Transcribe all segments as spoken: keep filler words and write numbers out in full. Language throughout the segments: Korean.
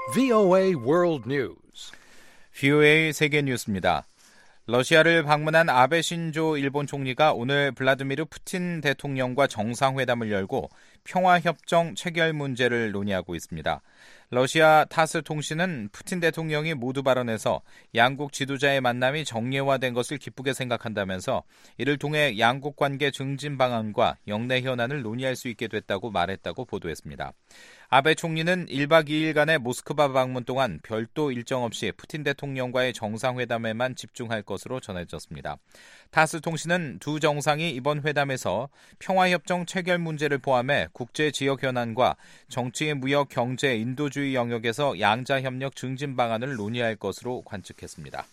브이오에이 World News. 브이오에이 세계 뉴스입니다. 러시아를 방문한 아베 신조 일본 총리가 오늘 블라디미르 푸틴 대통령과 정상회담을 열고 평화협정 체결 문제를 논의하고 있습니다. 러시아 타스 통신은 푸틴 대통령이 모두 발언에서 양국 지도자의 만남이 정례화된 것을 기쁘게 생각한다면서 이를 통해 양국 관계 증진 방안과 영내 현안을 논의할 수 있게 됐다고 말했다고 보도했습니다. 아베 총리는 일박 이일간의 모스크바 방문 동안 별도 일정 없이 푸틴 대통령과의 정상회담에만 집중할 것으로 전해졌습니다. 타스 통신은 두 정상이 이번 회담에서 평화협정 체결 문제를 포함해 국제 지역 현안과 정치, 무역, 경제, 인도주의 영역에서 양자 협력 증진 방안을 논의할 것으로 관측했습니다.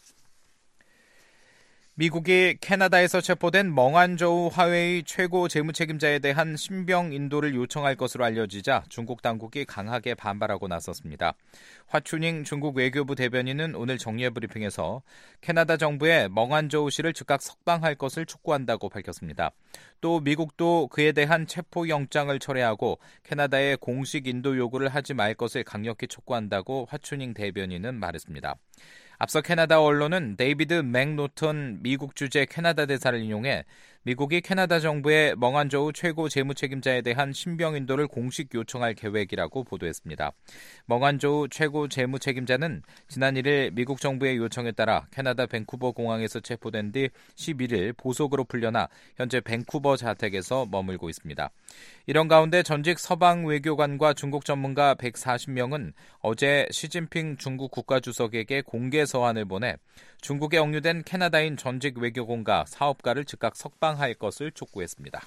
미국이 캐나다에서 체포된 멍안저우 화웨이 최고 재무책임자에 대한 신병 인도를 요청할 것으로 알려지자 중국 당국이 강하게 반발하고 나섰습니다. 화춘잉 중국 외교부 대변인은 오늘 정례 브리핑에서 캐나다 정부에 멍안저우 씨를 즉각 석방할 것을 촉구한다고 밝혔습니다. 또 미국도 그에 대한 체포영장을 철회하고 캐나다에 공식 인도 요구를 하지 말 것을 강력히 촉구한다고 화춘잉 대변인은 말했습니다. 앞서 캐나다 언론은 데이비드 맥노턴 미국 주재 캐나다 대사를 인용해 미국이 캐나다 정부의 멍안저우 최고 재무책임자에 대한 신병 인도를 공식 요청할 계획이라고 보도했습니다. 멍안저우 최고 재무책임자는 지난 일일 미국 정부의 요청에 따라 캐나다 밴쿠버 공항에서 체포된 뒤 십일일 보석으로 풀려나 현재 밴쿠버 자택에서 머물고 있습니다. 이런 가운데 전직 서방 외교관과 중국 전문가 백사십 명은 어제 시진핑 중국 국가주석에게 공개 서한을 보내 중국에 억류된 캐나다인 전직 외교공과 사업가를 즉각 석방할 것을 촉구했습니다.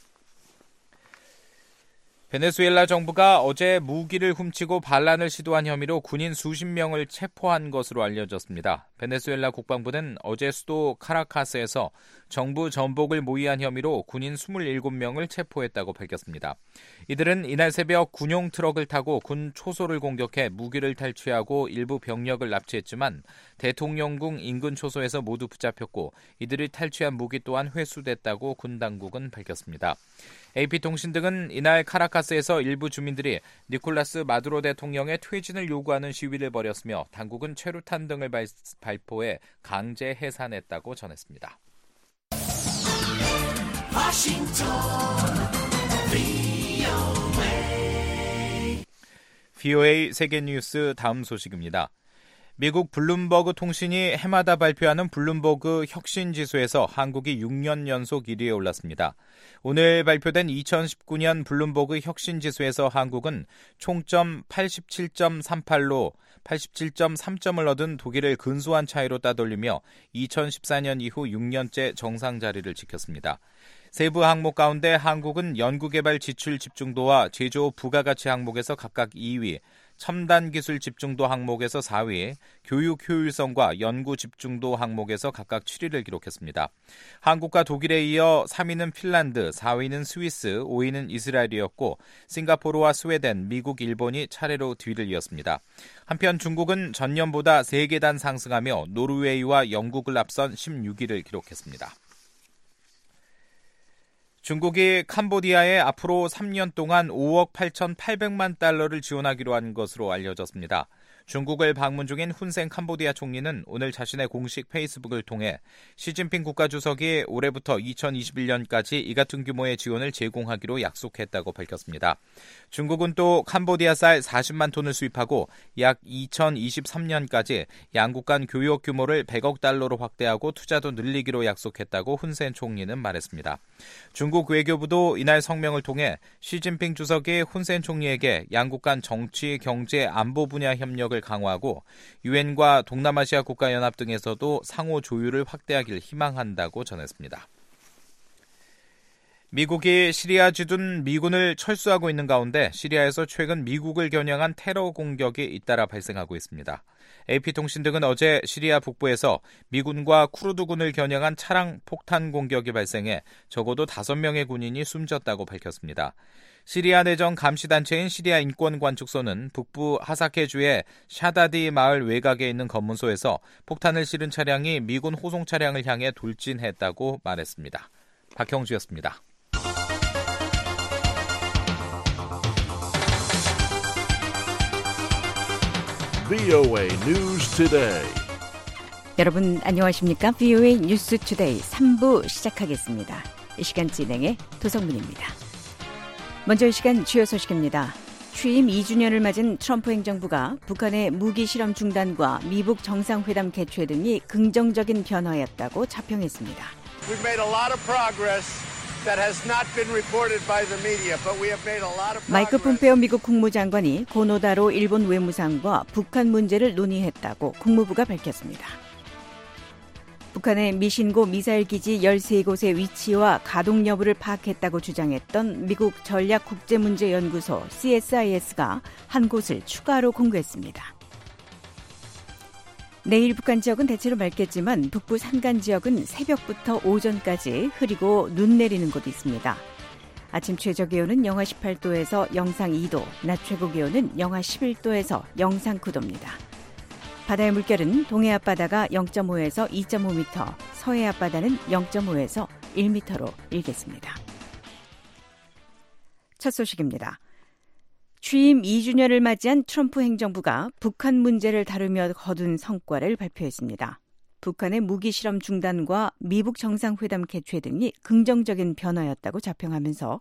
베네수엘라 정부가 어제 무기를 훔치고 반란을 시도한 혐의로 군인 수십 명을 체포한 것으로 알려졌습니다. 베네수엘라 국방부는 어제 수도 카라카스에서 정부 전복을 모의한 혐의로 군인 이십칠 명을 체포했다고 밝혔습니다. 이들은 이날 새벽 군용 트럭을 타고 군 초소를 공격해 무기를 탈취하고 일부 병력을 납치했지만 대통령궁 인근 초소에서 모두 붙잡혔고 이들이 탈취한 무기 또한 회수됐다고 군 당국은 밝혔습니다. 에이피통신 등은 이날 카라카스에서 일부 주민들이 니콜라스 마두로 대통령의 퇴진을 요구하는 시위를 벌였으며 당국은 최루탄 등을 발, 발포해 강제 해산했다고 전했습니다. 워싱턴 브이오에이 브이오에이 세계 뉴스 다음 소식입니다. 미국 블룸버그 통신이 해마다 발표하는 블룸버그 혁신지수에서 한국이 육 년 연속 일 위에 올랐습니다. 오늘 발표된 이천십구 년 블룸버그 혁신지수에서 한국은 총점 팔십칠 점 삼팔로 팔십칠 점 삼 점을 얻은 독일을 근소한 차이로 따돌리며 이천십사 년 이후 육 년째 정상 자리를 지켰습니다. 세부 항목 가운데 한국은 연구개발 지출 집중도와 제조업 부가가치 항목에서 각각 이 위, 첨단 기술 집중도 항목에서 사 위, 교육 효율성과 연구 집중도 항목에서 각각 칠 위를 기록했습니다. 한국과 독일에 이어 삼 위는 핀란드, 사 위는 스위스, 오 위는 이스라엘이었고 싱가포르와 스웨덴, 미국, 일본이 차례로 뒤를 이었습니다. 한편 중국은 전년보다 세 계단 상승하며 노르웨이와 영국을 앞선 십육 위를 기록했습니다. 중국이 캄보디아에 앞으로 삼 년 동안 오억 팔천팔백만 달러를 지원하기로 한 것으로 알려졌습니다. 중국을 방문 중인 훈센 캄보디아 총리는 오늘 자신의 공식 페이스북을 통해 시진핑 국가주석이 올해부터 이천이십일 년까지 이 같은 규모의 지원을 제공하기로 약속했다고 밝혔습니다. 중국은 또 캄보디아 쌀 사십만 톤을 수입하고 약 이천이십삼 년까지 양국 간 교역 규모를 백억 달러로 확대하고 투자도 늘리기로 약속했다고 훈센 총리는 말했습니다. 중국 외교부도 이날 성명을 통해 시진핑 주석이 훈센 총리에게 양국 간 정치, 경제, 안보 분야 협력을 강화하고 유엔과 동남아시아 국가연합 등에서도 상호 조율을 확대하길 희망한다고 전했습니다. 미국이 시리아 주둔 미군을 철수하고 있는 가운데 시리아에서 최근 미국을 겨냥한 테러 공격이 잇따라 발생하고 있습니다. 에이피통신 등은 어제 시리아 북부에서 미군과 쿠르드군을 겨냥한 차량 폭탄 공격이 발생해 적어도 다섯 명의 군인이 숨졌다고 밝혔습니다. 시리아 내정 감시단체인 시리아 인권관측소는 북부 하사케주의 샤다디 마을 외곽에 있는 검문소에서 폭탄을 실은 차량이 미군 호송 차량을 향해 돌진했다고 말했습니다. 박형주였습니다. 브이오에이 News Today. 여러분 안녕하십니까? 브이오에이 뉴스 투데이 삼 부 시작하겠습니다. 이 시간 진행의 도성문입니다. 먼저 이 시간 주요 소식입니다. 취임 이 주년을 맞은 트럼프 행정부가 북한의 무기 실험 중단과 미북 정상회담 개최 등이 긍정적인 변화였다고 자평했습니다. We've made a lot of progress that has not been reported by the media, but we have made a lot of progress. 마이크 폼페오 미국 국무장관이 고노다로 일본 외무상과 북한 문제를 논의했다고 국무부가 밝혔습니다. 북한의 미신고 미사일 기지 열세 곳의 위치와 가동 여부를 파악했다고 주장했던 미국 전략국제문제연구소 씨에스아이에스가 한 곳을 추가로 공개했습니다. 내일 북한 지역은 대체로 맑겠지만 북부 산간 지역은 새벽부터 오전까지 흐리고 눈 내리는 곳이 있습니다. 아침 최저 기온은 영하 십팔 도에서 영상 이 도, 낮 최고 기온은 영하 십일 도에서 영상 구 도입니다. 바다의 물결은 동해 앞바다가 영 점 오에서 이 점 오 미터, 서해 앞바다는 영 점 오에서 일 미터로 일겠습니다. 첫 소식입니다. 취임 이 주년을 맞이한 트럼프 행정부가 북한 문제를 다루며 거둔 성과를 발표했습니다. 북한의 무기 실험 중단과 미북 정상회담 개최 등이 긍정적인 변화였다고 자평하면서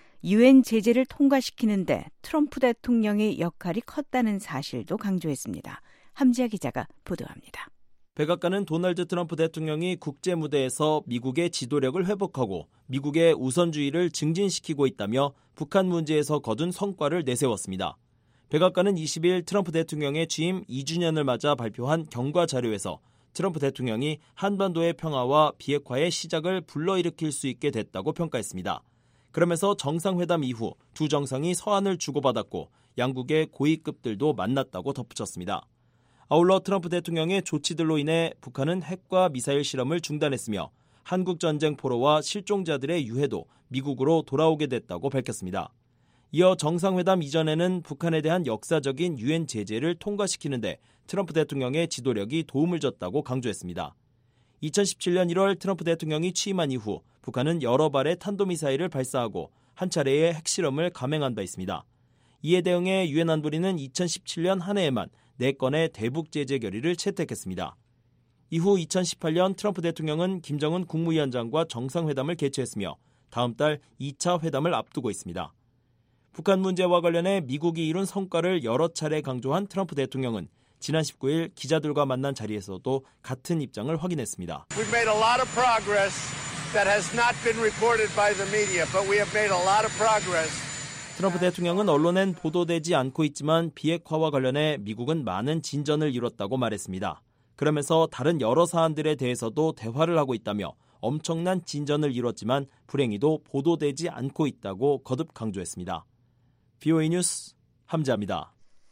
유엔 제재를 통과시키는 데 트럼프 대통령의 역할이 컸다는 사실도 강조했습니다. 함지아 기자가 보도합니다. 백악관은 도널드 트럼프 대통령이 국제 무대에서 미국의 지도력을 회복하고 미국의 우선주의를 증진시키고 있다며 북한 문제에서 거둔 성과를 내세웠습니다. 백악관은 이십 일 트럼프 대통령의 취임 이 주년을 맞아 발표한 경과 자료에서 트럼프 대통령이 한반도의 평화와 비핵화의 시작을 불러일으킬 수 있게 됐다고 평가했습니다. 그러면서 정상회담 이후 두 정상이 서한을 주고받았고 양국의 고위급들도 만났다고 덧붙였습니다. 아울러 트럼프 대통령의 조치들로 인해 북한은 핵과 미사일 실험을 중단했으며 한국 전쟁 포로와 실종자들의 유해도 미국으로 돌아오게 됐다고 밝혔습니다. 이어 정상회담 이전에는 북한에 대한 역사적인 유엔 제재를 통과시키는데 트럼프 대통령의 지도력이 도움을 줬다고 강조했습니다. 이천십칠 년 일월 트럼프 대통령이 취임한 이후 북한은 여러 발의 탄도미사일을 발사하고 한 차례의 핵실험을 감행한 바 있습니다. 이에 대응해 유엔 안보리는 이천십칠 년 한 해에만 네 건의 대북 제재 결의를 채택했습니다. 이후 이천십팔 년 트럼프 대통령은 김정은 국무위원장과 정상회담을 개최했으며 다음 달 이 차 회담을 앞두고 있습니다. 북한 문제와 관련해 미국이 이룬 성과를 여러 차례 강조한 트럼프 대통령은 지난 십구 일 기자들과 만난 자리에서도 같은 입장을 확인했습니다. We've made a lot of progress that has not been reported by the media, but we have made a lot of progress. 트럼프 대통령은 언론엔 보도되지 않고 있지만 비핵화와 관련해 미국은 많은 진전을 이뤘다고 말했습니다. 그러면서 다른 여러 사안들에 대해서도 대화를 하고 있다며 엄청난 진전을 이뤘지만 불행히도 보도되지 않고 있다고 거듭 강조했습니다. 브이오에이 뉴스 함지아입니다.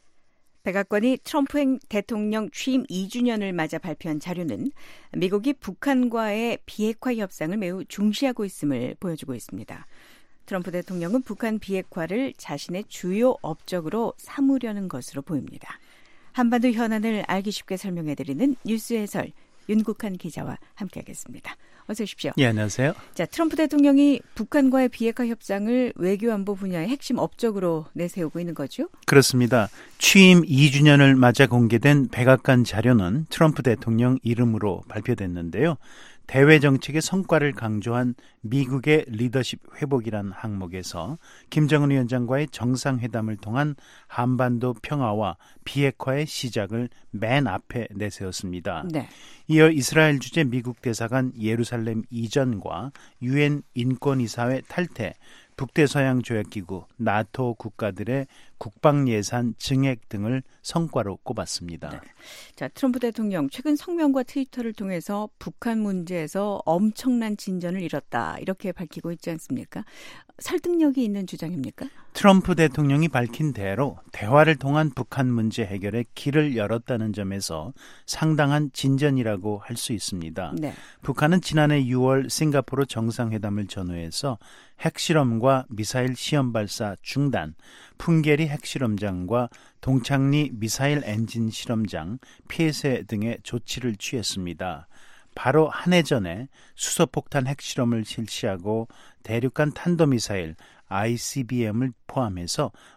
백악관이 트럼프 대통령 취임 이 주년을 맞아 발표한 자료는 미국이 북한과의 비핵화 협상을 매우 중시하고 있음을 보여주고 있습니다. 트럼프 대통령은 북한 비핵화를 자신의 주요 업적으로 삼으려는 것으로 보입니다. 한반도 현안을 알기 쉽게 설명해드리는 뉴스 해설 윤국한 기자와 함께하겠습니다. 어서 오십시오. 예, 안녕하세요. 자, 트럼프 대통령이 북한과의 비핵화 협상을 외교안보 분야의 핵심 업적으로 내세우고 있는 거죠? 그렇습니다. 취임 이 주년을 맞아 공개된 백악관 자료는 트럼프 대통령 이름으로 발표됐는데요. 대외 정책의 성과를 강조한 미국의 리더십 회복이라는 항목에서 김정은 위원장과의 정상회담을 통한 한반도 평화와 비핵화의 시작을 맨 앞에 내세웠습니다. 네. 이어 이스라엘 주재 미국 대사관 예루살렘 이전과 유엔 인권이사회 탈퇴, 북대서양 조약기구, 나토 국가들의 국방 예산 증액 등을 성과로 꼽았습니다. 네. 자, 트럼프 대통령 최근 성명과 트위터를 통해서 북한 문제에서 엄청난 진전을 이뤘다 이렇게 밝히고 있지 않습니까? 설득력이 있는 주장입니까? 트럼프 대통령이 밝힌 대로 대화를 통한 북한 문제 해결에 길을 열었다는 점에서 상당한 진전이라고 할 수 있습니다. 네. 북한은 지난해 유월 싱가포르 정상회담을 전후해서 핵실험과 미사일 시험 발사 중단, 풍계리 핵실험장과 동창리 미사일 엔진 실험장 폐쇄 등의 조치를 취했습니다. 바로 한 해 전에 수소폭탄 핵실험을 실시하고 대륙간 탄도미사일 아이씨비엠을 포함해서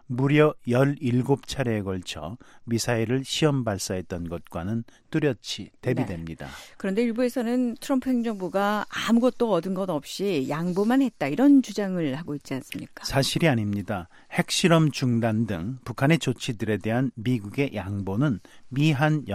무려 열일곱 차례에 걸쳐 미사일을 시험 발사했던 것과는 뚜렷이 대비됩니다. 네. 그런데 일부에서는 트럼프 행정부가 아무것도 얻은 것 없이 양보만 했다 이런 주장을 하고 있지 않습니까? 사실이 아닙니다. 핵실험 중단 등 북한의 조치들에 대한 미국의 양보는 미한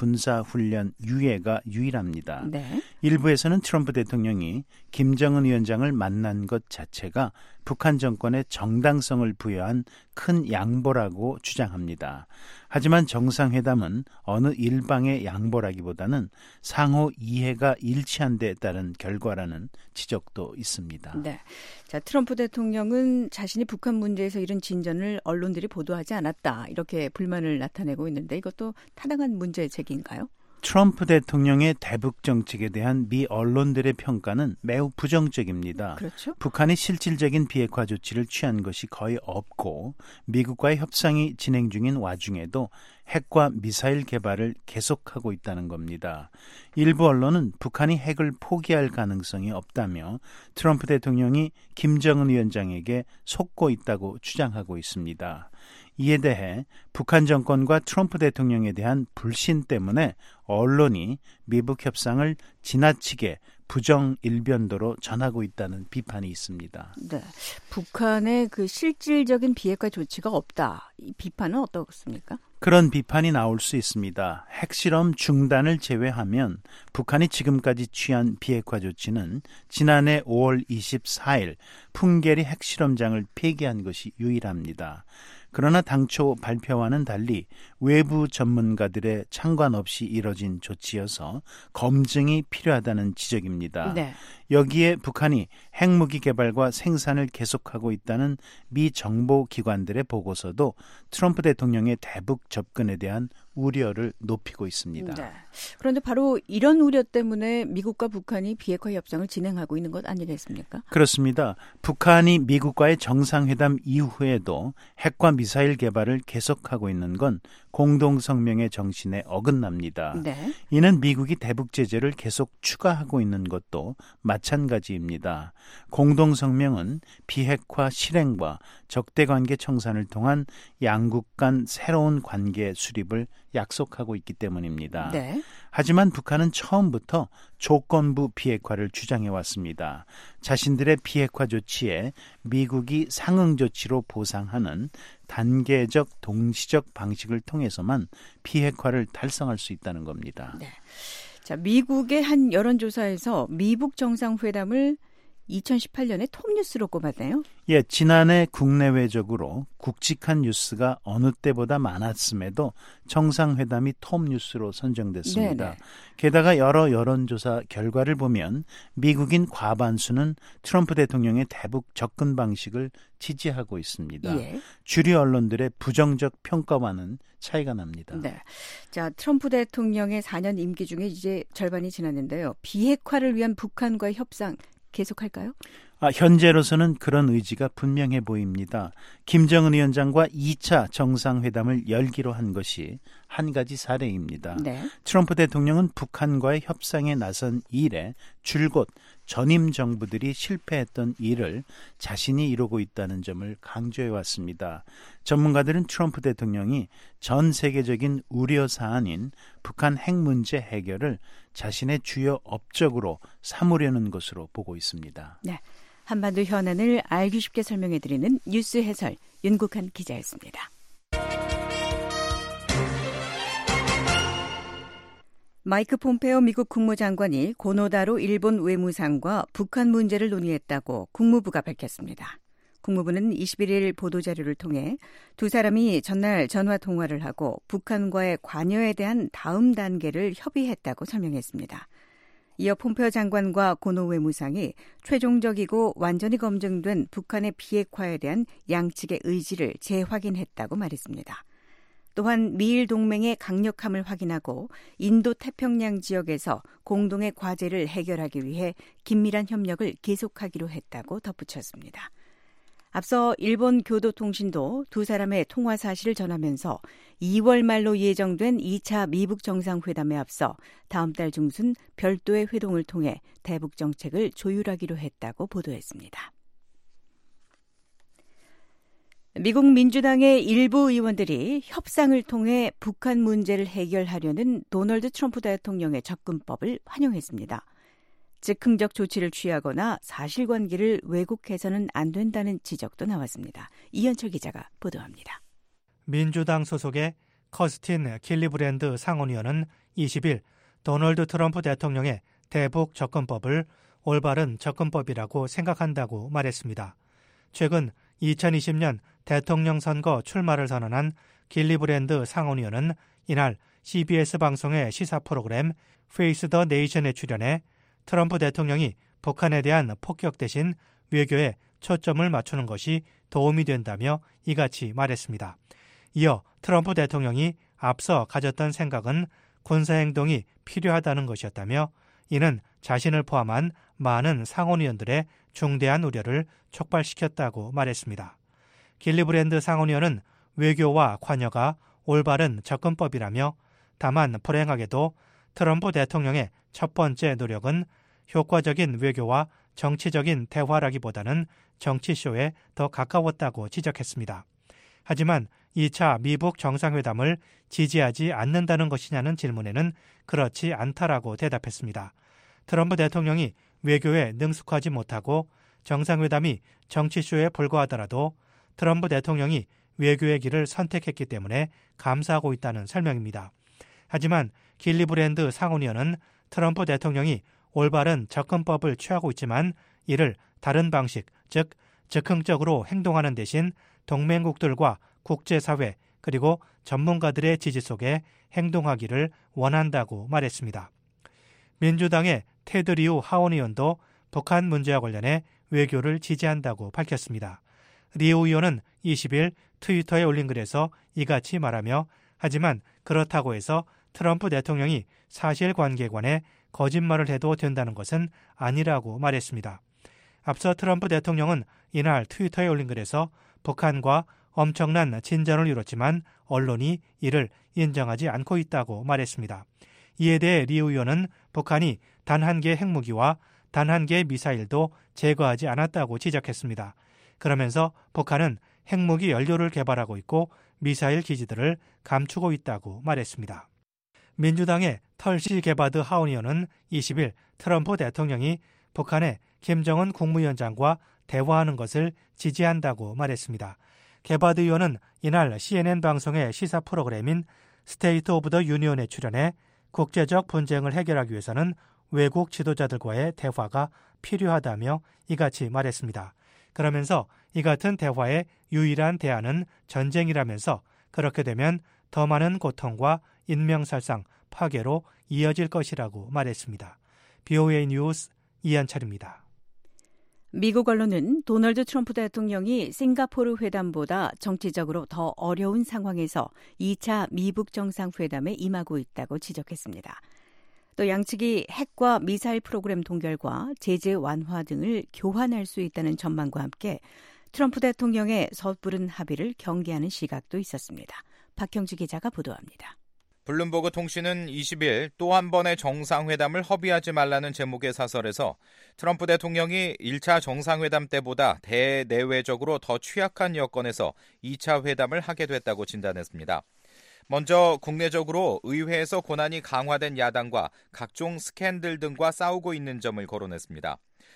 연합군사훈련 유예가 유일합니다. 네. 일부에서는 트럼프 대통령이 김정은 위원장을 만난 것 자체가 북한 정권의 정당성을 부여한 큰 양보라고 주장합니다. 하지만 정상회담은 어느 일방의 양보라기보다는 상호 이해가 일치한 데 따른 결과라는 지적도 있습니다. 네. 자, 트럼프 대통령은 자신이 북한 문제에서 이런 진전을 언론들이 보도하지 않았다. 이렇게 불만을 나타내고 있는데 이것도 타당한 문제 제기인가요? 트럼프 대통령의 대북 정책에 대한 미 언론들의 평가는 매우 부정적입니다. 그렇죠. 북한이 실질적인 비핵화 조치를 취한 것이 거의 없고 미국과의 협상이 진행 중인 와중에도 핵과 미사일 개발을 계속하고 있다는 겁니다. 일부 언론은 북한이 핵을 포기할 가능성이 없다며 트럼프 대통령이 김정은 위원장에게 속고 있다고 주장하고 있습니다. 이에 대해 북한 정권과 트럼프 대통령에 대한 불신 때문에 언론이 미북 협상을 지나치게 부정 일변도로 전하고 있다는 비판이 있습니다. 네, 북한의 그 실질적인 비핵화 조치가 없다. 이 비판은 어떻습니까? 그런 비판이 나올 수 있습니다. 핵실험 중단을 제외하면 북한이 지금까지 취한 비핵화 조치는 지난해 오월 이십사일 풍계리 핵실험장을 폐기한 것이 유일합니다. 그러나 당초 발표와는 달리 외부 전문가들의 참관 없이 이뤄진 조치여서 검증이 필요하다는 지적입니다. 네. 여기에 북한이 핵무기 개발과 생산을 계속하고 있다는 미 정보기관들의 보고서도 트럼프 대통령의 대북 접근에 대한 우려를 높이고 있습니다. 네. 그런데 바로 이런 우려 때문에 미국과 북한이 비핵화 협상을 진행하고 있는 것 아니겠습니까? 그렇습니다. 북한이 미국과의 정상회담 이후에도 핵과 미사일 개발을 계속하고 있는 건 공동성명의 정신에 어긋납니다. 네. 이는 미국이 대북 제재를 계속 추가하고 있는 것도 마찬가지입니다. 공동성명은 비핵화 실행과 적대관계 청산을 통한 양국 간 새로운 관계 수립을 약속하고 있기 때문입니다. 네. 하지만 북한은 처음부터 조건부 비핵화를 주장해왔습니다. 자신들의 비핵화 조치에 미국이 상응 조치로 보상하는 단계적 동시적 방식을 통해서만 비핵화를 달성할 수 있다는 겁니다. 네. 자, 미국의 한 여론조사에서 미북 정상회담을 이천십팔년에 톱뉴스로 꼽았네요. 예, 지난해 국내외적으로 굵직한 뉴스가 어느 때보다 많았음에도 정상회담이 톱뉴스로 선정됐습니다. 네네. 게다가 여러 여론조사 결과를 보면 미국인 과반수는 트럼프 대통령의 대북 접근 방식을 지지하고 있습니다. 예. 주류 언론들의 부정적 평가와는 차이가 납니다. 네. 자, 트럼프 대통령의 사 년 임기 중에 이제 절반이 지났는데요. 비핵화를 위한 북한과의 협상 계속할까요? 아, 현재로서는 그런 의지가 분명해 보입니다. 김정은 위원장과 이 차 정상회담을 열기로 한 것이 한 가지 사례입니다. 네. 트럼프 대통령은 북한과의 협상에 나선 이래 줄곧 전임 정부들이 실패했던 일을 자신이 이루고 있다는 점을 강조해 왔습니다. 전문가들은 트럼프 대통령이 전 세계적인 우려 사안인 북한 핵 문제 해결을 자신의 주요 업적으로 삼으려는 것으로 보고 있습니다. 네. 한반도 현안을 알기 쉽게 설명해드리는 뉴스 해설 윤국한 기자였습니다. 마이크 폼페오 미국 국무장관이 고노다로 일본 외무상과 북한 문제를 논의했다고 국무부가 밝혔습니다. 국무부는 이십일일 보도자료를 통해 두 사람이 전날 전화통화를 하고 북한과의 관여에 대한 다음 단계를 협의했다고 설명했습니다. 이어 폼페오 장관과 고노 외무상이 최종적이고 완전히 검증된 북한의 비핵화에 대한 양측의 의지를 재확인했다고 말했습니다. 또한 미일 동맹의 강력함을 확인하고 인도 태평양 지역에서 공동의 과제를 해결하기 위해 긴밀한 협력을 계속하기로 했다고 덧붙였습니다. 앞서 일본 교도통신도 두 사람의 통화 사실을 전하면서 이월 말로 예정된 이 차 미북 정상회담에 앞서 다음 달 중순 별도의 회동을 통해 대북 정책을 조율하기로 했다고 보도했습니다. 미국 민주당의 일부 의원들이 협상을 통해 북한 문제를 해결하려는 도널드 트럼프 대통령의 접근법을 환영했습니다. 즉흥적 조치를 취하거나 사실관계를 왜곡해서는 안 된다는 지적도 나왔습니다. 이현철 기자가 보도합니다. 민주당 소속의 커스틴 길리브랜드 상원의원은 이십 일 도널드 트럼프 대통령의 대북 접근법을 올바른 접근법이라고 생각한다고 말했습니다. 최근 이천이십 년 대통령 선거 출마를 선언한 길리브랜드 상원의원은 이날 씨비에스 방송의 시사 프로그램 페이스 더 네이션에 출연해 트럼프 대통령이 북한에 대한 폭격 대신 외교에 초점을 맞추는 것이 도움이 된다며 이같이 말했습니다. 이어 트럼프 대통령이 앞서 가졌던 생각은 군사행동이 필요하다는 것이었다며 이는 자신을 포함한 많은 상원의원들의 중대한 우려를 촉발시켰다고 말했습니다. 길리브랜드 상원의원은 외교와 관여가 올바른 접근법이라며 다만 불행하게도 트럼프 대통령의 첫 번째 노력은 효과적인 외교와 정치적인 대화라기보다는 정치쇼에 더 가까웠다고 지적했습니다. 하지만 이 차 미북 정상회담을 지지하지 않는다는 것이냐는 질문에는 그렇지 않다라고 대답했습니다. 트럼프 대통령이 외교에 능숙하지 못하고 정상회담이 정치쇼에 불과하더라도 트럼프 대통령이 외교의 길을 선택했기 때문에 감사하고 있다는 설명입니다. 하지만 길리브랜드 상원의원은 트럼프 대통령이 올바른 접근법을 취하고 있지만 이를 다른 방식, 즉 즉흥적으로 행동하는 대신 동맹국들과 국제사회 그리고 전문가들의 지지 속에 행동하기를 원한다고 말했습니다. 민주당의 테드 리우 하원의원도 북한 문제와 관련해 외교를 지지한다고 밝혔습니다. 리우 의원은 이십 일 트위터에 올린 글에서 이같이 말하며 하지만 그렇다고 해서 트럼프 대통령이 사실관계에 관해 거짓말을 해도 된다는 것은 아니라고 말했습니다. 앞서 트럼프 대통령은 이날 트위터에 올린 글에서 북한과 엄청난 진전을 이뤘지만 언론이 이를 인정하지 않고 있다고 말했습니다. 이에 대해 리 의원은 북한이 단 한 개의 핵무기와 단 한 개의 미사일도 제거하지 않았다고 지적했습니다. 그러면서 북한은 핵무기 연료를 개발하고 있고 미사일 기지들을 감추고 있다고 말했습니다. 민주당의 털시 게바드 하원의원은 이십 일 트럼프 대통령이 북한의 김정은 국무위원장과 대화하는 것을 지지한다고 말했습니다. 게바드 의원은 이날 씨엔엔 방송의 시사 프로그램인 스테이트 오브 더 유니온에 출연해 국제적 분쟁을 해결하기 위해서는 외국 지도자들과의 대화가 필요하다며 이같이 말했습니다. 그러면서 이 같은 대화의 유일한 대안은 전쟁이라면서 그렇게 되면 더 많은 고통과 인명살상, 파괴로 이어질 것이라고 말했습니다. 비오에이 뉴스 이한철입니다. 미국 언론은 도널드 트럼프 대통령이 싱가포르 회담보다 정치적으로 더 어려운 상황에서 이 차 미북 정상회담에 임하고 있다고 지적했습니다. 또 양측이 핵과 미사일 프로그램 동결과 제재 완화 등을 교환할 수 있다는 전망과 함께 트럼프 대통령의 섣부른 합의를 경계하는 시각도 있었습니다. 박형주 기자가 보도합니다. 블룸버그 통신은 이십 일 또 한 번의 정상회담을 허비하지 말라는 제목의 사설에서 트럼프 대통령이 일 차 정상회담 때보다 대내외적으로 더 취약한 여건에서 이 차 회담을 하게 됐다고 진단했습니다. 먼저 국내적으로 의회에서 권한이 강화된 야당과 각종 스캔들 등과 싸우고 있는 점을 거론했습니다.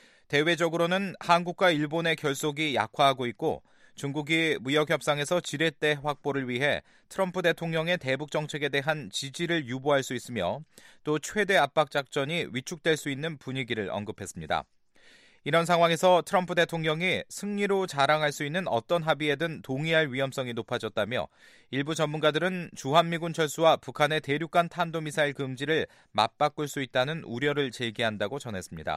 대외적으로는 한국과 일본의 결속이 약화하고 있고 중국이 무역협상에서 지렛대 확보를 위해 트럼프 대통령의 대북 정책에 대한 지지를 유보할 수 있으며 또 최대 압박 작전이 위축될 수 있는 분위기를 언급했습니다. 이런 상황에서 트럼프 대통령이 승리로 자랑할 수 있는 어떤 합의에든 동의할 위험성이 높아졌다며 일부 전문가들은 주한미군 철수와 북한의 대륙간 탄도미사일 금지를 맞바꿀 수 있다는 우려를 제기한다고 전했습니다.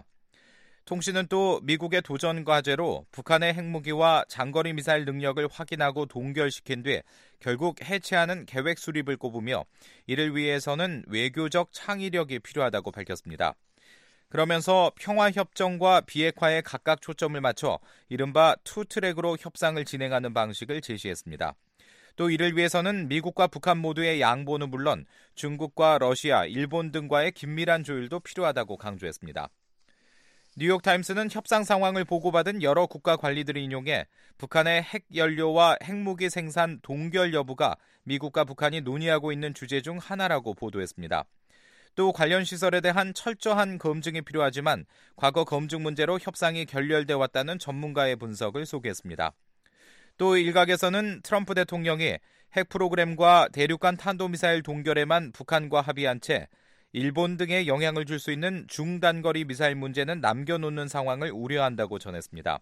통신은 또 미국의 도전 과제로 북한의 핵무기와 장거리 미사일 능력을 확인하고 동결시킨 뒤 결국 해체하는 계획 수립을 꼽으며 이를 위해서는 외교적 창의력이 필요하다고 밝혔습니다. 그러면서 평화협정과 비핵화에 각각 초점을 맞춰 이른바 투트랙으로 협상을 진행하는 방식을 제시했습니다. 또 이를 위해서는 미국과 북한 모두의 양보는 물론 중국과 러시아, 일본 등과의 긴밀한 조율도 필요하다고 강조했습니다. 뉴욕타임스는 협상 상황을 보고받은 여러 국가 관리들을 인용해 북한의 핵 연료와 핵무기 생산 동결 여부가 미국과 북한이 논의하고 있는 주제 중 하나라고 보도했습니다. 또 관련 시설에 대한 철저한 검증이 필요하지만 과거 검증 문제로 협상이 결렬돼 왔다는 전문가의 분석을 소개했습니다. 또 일각에서는 트럼프 대통령이 핵 프로그램과 대륙간 탄도미사일 동결에만 북한과 합의한 채 일본 등에 영향을 줄 수 있는 중단거리 미사일 문제는 남겨놓는 상황을 우려한다고 전했습니다.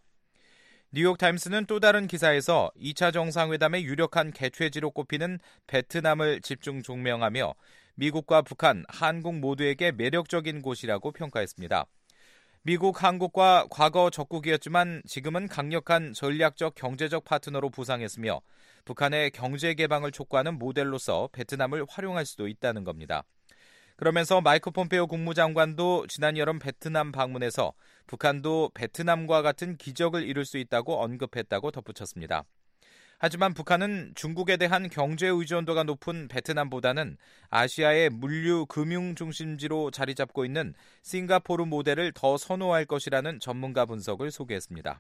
뉴욕타임스는 또 다른 기사에서 이 차 정상회담의 유력한 개최지로 꼽히는 베트남을 집중 조명하며 미국과 북한, 한국 모두에게 매력적인 곳이라고 평가했습니다. 미국, 한국과 과거 적국이었지만 지금은 강력한 전략적 경제적 파트너로 부상했으며 북한의 경제 개방을 촉구하는 모델로서 베트남을 활용할 수도 있다는 겁니다. 그러면서 마이크 폼페오 국무장관도 지난 여름 베트남 방문해서 북한도 베트남과 같은 기적을 이룰 수 있다고 언급했다고 덧붙였습니다. 하지만 북한은 중국에 대한 경제 의존도가 높은 베트남보다는 아시아의 물류 금융 중심지로 자리 잡고 있는 싱가포르 모델을 더 선호할 것이라는 전문가 분석을 소개했습니다.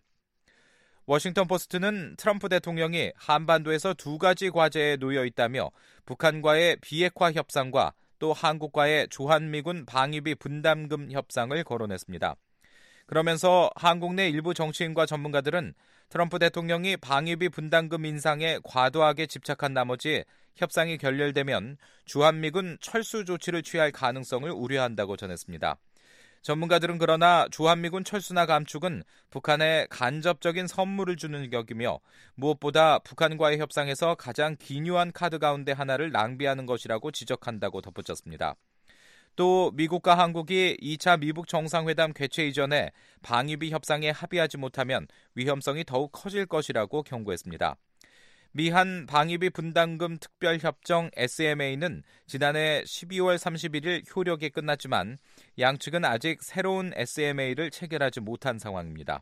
워싱턴 포스트는 트럼프 대통령이 한반도에서 두 가지 과제에 놓여 있다며 북한과의 비핵화 협상과 또 한국과의 주한미군 방위비 분담금 협상을 거론했습니다. 그러면서 한국 내 일부 정치인과 전문가들은 트럼프 대통령이 방위비 분담금 인상에 과도하게 집착한 나머지 협상이 결렬되면 주한미군 철수 조치를 취할 가능성을 우려한다고 전했습니다. 전문가들은 그러나 주한미군 철수나 감축은 북한에 간접적인 선물을 주는 격이며 무엇보다 북한과의 협상에서 가장 기묘한 카드 가운데 하나를 낭비하는 것이라고 지적한다고 덧붙였습니다. 또 미국과 한국이 이 차 미북 정상회담 개최 이전에 방위비 협상에 합의하지 못하면 위험성이 더욱 커질 것이라고 경고했습니다. 미한 방위비 분담금 특별협정 에스엠에이는 지난해 십이월 삼십일일 효력이 끝났지만 양측은 아직 새로운 에스엠에이를 체결하지 못한 상황입니다.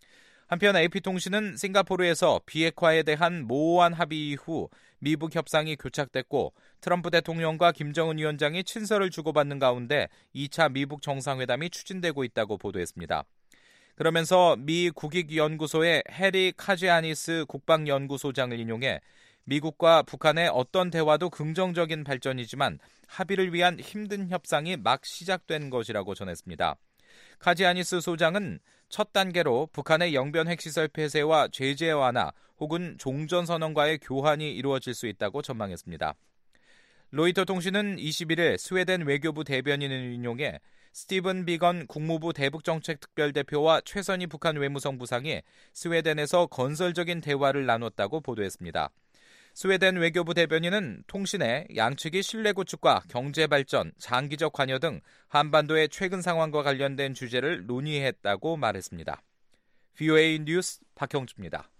한편 에이피통신은 싱가포르에서 비핵화에 대한 모호한 합의 이후 미북 협상이 교착됐고 트럼프 대통령과 김정은 위원장이 친서를 주고받는 가운데 이 차 미북 정상회담이 추진되고 있다고 보도했습니다. 그러면서 미 국익연구소의 해리 카지아니스 국방연구소장을 인용해 미국과 북한의 어떤 대화도 긍정적인 발전이지만 합의를 위한 힘든 협상이 막 시작된 것이라고 전했습니다. 카지아니스 소장은 첫 단계로 북한의 영변 핵시설 폐쇄와 제재 완화 혹은 종전선언과의 교환이 이루어질 수 있다고 전망했습니다. 로이터 통신은 이십일일 스웨덴 외교부 대변인을 인용해 스티븐 비건 국무부 대북정책특별대표와 최선희 북한 외무성 부상이 스웨덴에서 건설적인 대화를 나눴다고 보도했습니다. 스웨덴 외교부 대변인은 통신에 양측이 신뢰 구축과 경제 발전, 장기적 관여 등 한반도의 최근 상황과 관련된 주제를 논의했다고 말했습니다. 브이오에이 뉴스 박형주입니다.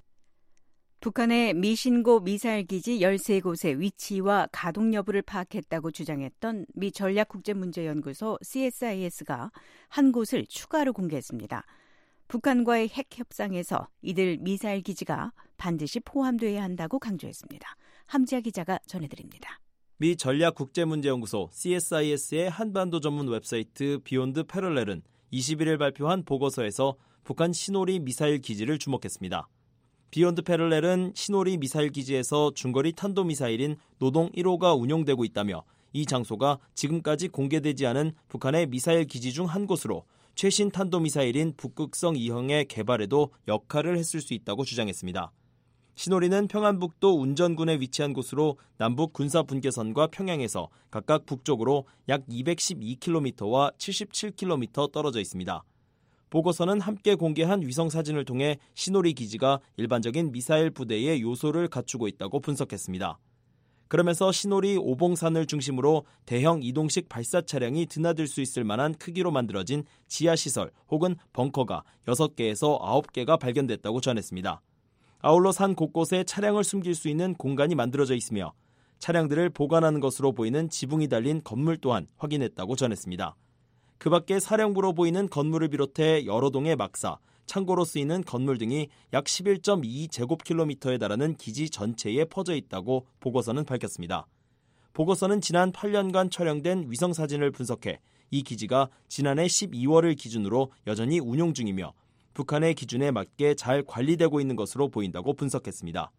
북한의 미신고 미사일 기지 열세 곳의 위치와 가동 여부를 파악했다고 주장했던 미 전략국제문제연구소 씨에스아이에스가 한 곳을 추가로 공개했습니다. 북한과의 핵 협상에서 이들 미사일 기지가 반드시 포함돼야 한다고 강조했습니다. 함지아 기자가 전해드립니다. 미 전략국제문제연구소 씨에스아이에스의 한반도 전문 웹사이트 비욘드 패럴렐은 이십일일 발표한 보고서에서 북한 시노리 미사일 기지를 주목했습니다. 비욘드 패럴렐은 시노리 미사일 기지에서 중거리 탄도미사일인 노동 일 호가 운용되고 있다며 이 장소가 지금까지 공개되지 않은 북한의 미사일 기지 중 한 곳으로 최신 탄도미사일인 북극성 이 형의 개발에도 역할을 했을 수 있다고 주장했습니다. 시노리는 평안북도 운전군에 위치한 곳으로 남북 군사분계선과 평양에서 각각 북쪽으로 약 이백십이 킬로미터와 칠십칠 킬로미터 떨어져 있습니다. 보고서는 함께 공개한 위성사진을 통해 시노리 기지가 일반적인 미사일 부대의 요소를 갖추고 있다고 분석했습니다. 그러면서 시노리 오봉산을 중심으로 대형 이동식 발사 차량이 드나들 수 있을 만한 크기로 만들어진 지하시설 혹은 벙커가 여섯 개에서 아홉 개가 발견됐다고 전했습니다. 아울러 산 곳곳에 차량을 숨길 수 있는 공간이 만들어져 있으며 차량들을 보관하는 것으로 보이는 지붕이 달린 건물 또한 확인했다고 전했습니다. 그 밖에 사령부로 보이는 건물을 비롯해 여러 동의 막사, 창고로 쓰이는 건물 등이 약 십일 점 이 제곱킬로미터에 달하는 기지 전체에 퍼져 있다고 보고서는 밝혔습니다. 보고서는 지난 팔 년간 촬영된 위성사진을 분석해 이 기지가 지난해 십이월을 기준으로 여전히 운용 중이며 북한의 기준에 맞게 잘 관리되고 있는 것으로 보인다고 분석했습니다.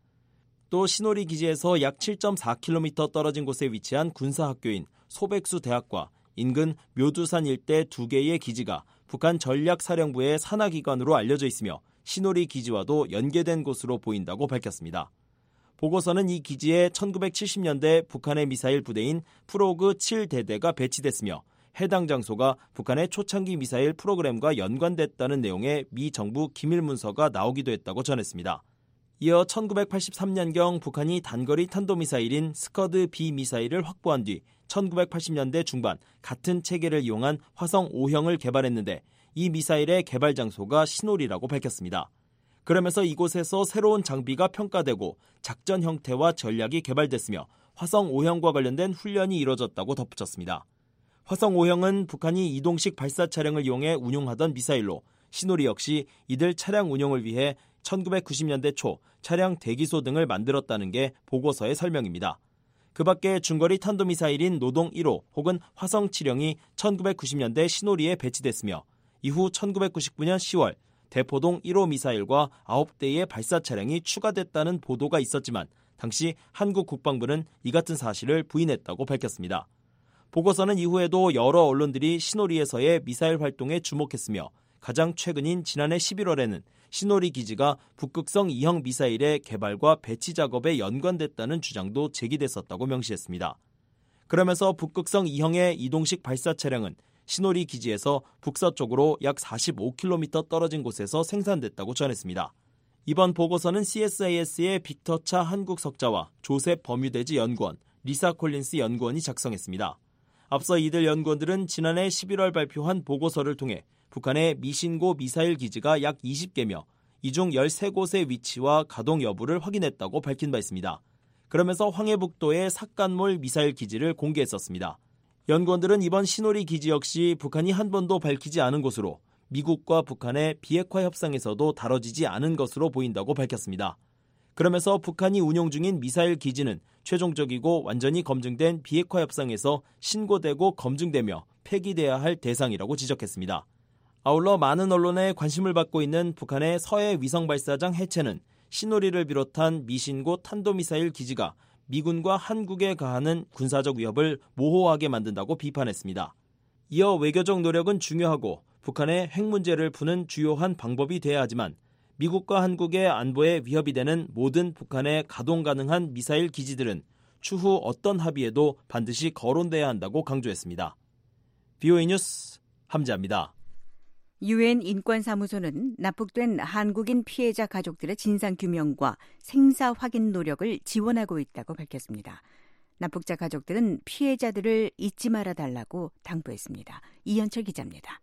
또 시노리 기지에서 약 칠 점 사 킬로미터 떨어진 곳에 위치한 군사학교인 소백수 대학과 인근 묘두산 일대 두 개의 기지가 북한 전략사령부의 산하기관으로 알려져 있으며 시노리 기지와도 연계된 곳으로 보인다고 밝혔습니다. 보고서는 이 기지에 천구백칠십 년대 북한의 미사일 부대인 프로그 칠 대대가 배치됐으며 해당 장소가 북한의 초창기 미사일 프로그램과 연관됐다는 내용의 미 정부 기밀 문서가 나오기도 했다고 전했습니다. 이어 천구백팔십삼 년경 북한이 단거리 탄도미사일인 스커드 비 미사일을 확보한 뒤 천구백팔십 년대 중반 같은 체계를 이용한 화성 오형을 개발했는데 이 미사일의 개발 장소가 시노리라고 밝혔습니다. 그러면서 이곳에서 새로운 장비가 평가되고 작전 형태와 전략이 개발됐으며 화성 오형과 관련된 훈련이 이뤄졌다고 덧붙였습니다. 화성 오형은 북한이 이동식 발사 차량을 이용해 운용하던 미사일로 시노리 역시 이들 차량 운용을 위해 천구백구십 년대 초 차량 대기소 등을 만들었다는 게 보고서의 설명입니다. 그 밖에 중거리 탄도미사일인 노동 일 호 혹은 화성 칠형이 천구백구십 년대 시노리에 배치됐으며 이후 천구백구십구 년 시월 대포동 일 호 미사일과 아홉 대의 발사 차량이 추가됐다는 보도가 있었지만 당시 한국 국방부는 이 같은 사실을 부인했다고 밝혔습니다. 보고서는 이후에도 여러 언론들이 시노리에서의 미사일 활동에 주목했으며 가장 최근인 지난해 십일월에는 시노리 기지가 북극성 이형 미사일의 개발과 배치 작업에 연관됐다는 주장도 제기됐었다고 명시했습니다. 그러면서 북극성 이형의 이동식 발사 차량은 시노리 기지에서 북서쪽으로 약 사십오 킬로미터 떨어진 곳에서 생산됐다고 전했습니다. 이번 보고서는 씨에스아이에스의 빅터 차 한국 석자와 조셉 버뮤데즈 연구원, 리사 콜린스 연구원이 작성했습니다. 앞서 이들 연구원들은 지난해 십일월 발표한 보고서를 통해 북한의 미신고 미사일 기지가 약 이십 개며 이 중 열세 곳의 위치와 가동 여부를 확인했다고 밝힌 바 있습니다. 그러면서 황해북도의 삭간몰 미사일 기지를 공개했었습니다. 연구원들은 이번 시노리 기지 역시 북한이 한 번도 밝히지 않은 곳으로 미국과 북한의 비핵화 협상에서도 다뤄지지 않은 것으로 보인다고 밝혔습니다. 그러면서 북한이 운용 중인 미사일 기지는 최종적이고 완전히 검증된 비핵화 협상에서 신고되고 검증되며 폐기돼야 할 대상이라고 지적했습니다. 아울러 많은 언론에 관심을 받고 있는 북한의 서해 위성발사장 해체는 시노리를 비롯한 미신고 탄도미사일 기지가 미군과 한국에 가하는 군사적 위협을 모호하게 만든다고 비판했습니다. 이어 외교적 노력은 중요하고 북한의 핵 문제를 푸는 주요한 방법이 돼야 하지만 미국과 한국의 안보에 위협이 되는 모든 북한의 가동 가능한 미사일 기지들은 추후 어떤 합의에도 반드시 거론돼야 한다고 강조했습니다. 비오에이 뉴스 함지아입니다. 유엔 인권사무소는 납북된 한국인 피해자 가족들의 진상규명과 생사 확인 노력을 지원하고 있다고 밝혔습니다. 납북자 가족들은 피해자들을 잊지 말아달라고 당부했습니다. 이현철 기자입니다.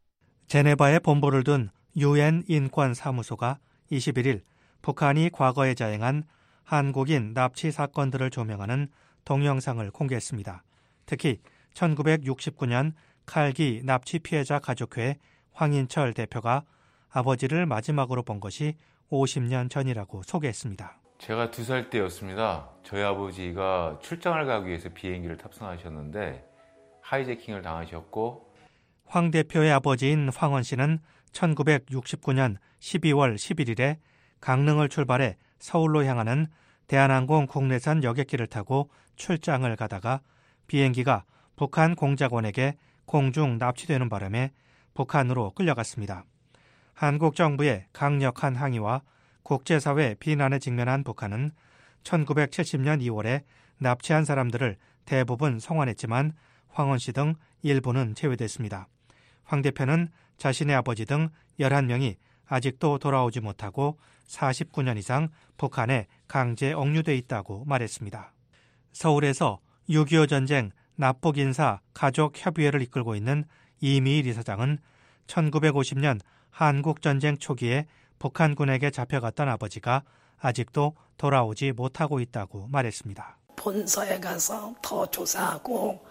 제네바에 본부를 둔 유엔 인권사무소가 이십일일 북한이 과거에 자행한 한국인 납치 사건들을 조명하는 동영상을 공개했습니다. 특히 천구백육십구 년 칼기 납치 피해자 가족회 황인철 대표가 아버지를 마지막으로 본 것이 오십 년 전이라고 소개했습니다. 제가 두 살 때였습니다. 저희 아버지가 출장을 가기 위해서 비행기를 탑승하셨는데 하이제킹을 당하셨고 황 대표의 아버지인 황원 씨는 천구백육십구 년 십이월 십일일에 강릉을 출발해 서울로 향하는 대한항공 국내산 여객기를 타고 출장을 가다가 비행기가 북한 공작원에게 공중 납치되는 바람에 북한으로 끌려갔습니다. 한국 정부의 강력한 항의와 국제사회 비난에 직면한 북한은 천구백칠십 년 이월에 납치한 사람들을 대부분 송환했지만 황원 씨 등 일부는 제외됐습니다. 황 대표는 자신의 아버지 등 열한 명이 아직도 돌아오지 못하고 사십구 년 이상 북한에 강제 억류돼 있다고 말했습니다. 서울에서 육이오 전쟁 납북인사 가족협의회를 이끌고 있는 이미일 이사장은 천구백오십 년 한국전쟁 초기에 북한군에게 잡혀갔던 아버지가 아직도 돌아오지 못하고 있다고 말했습니다. 본서에 가서 더 조사하고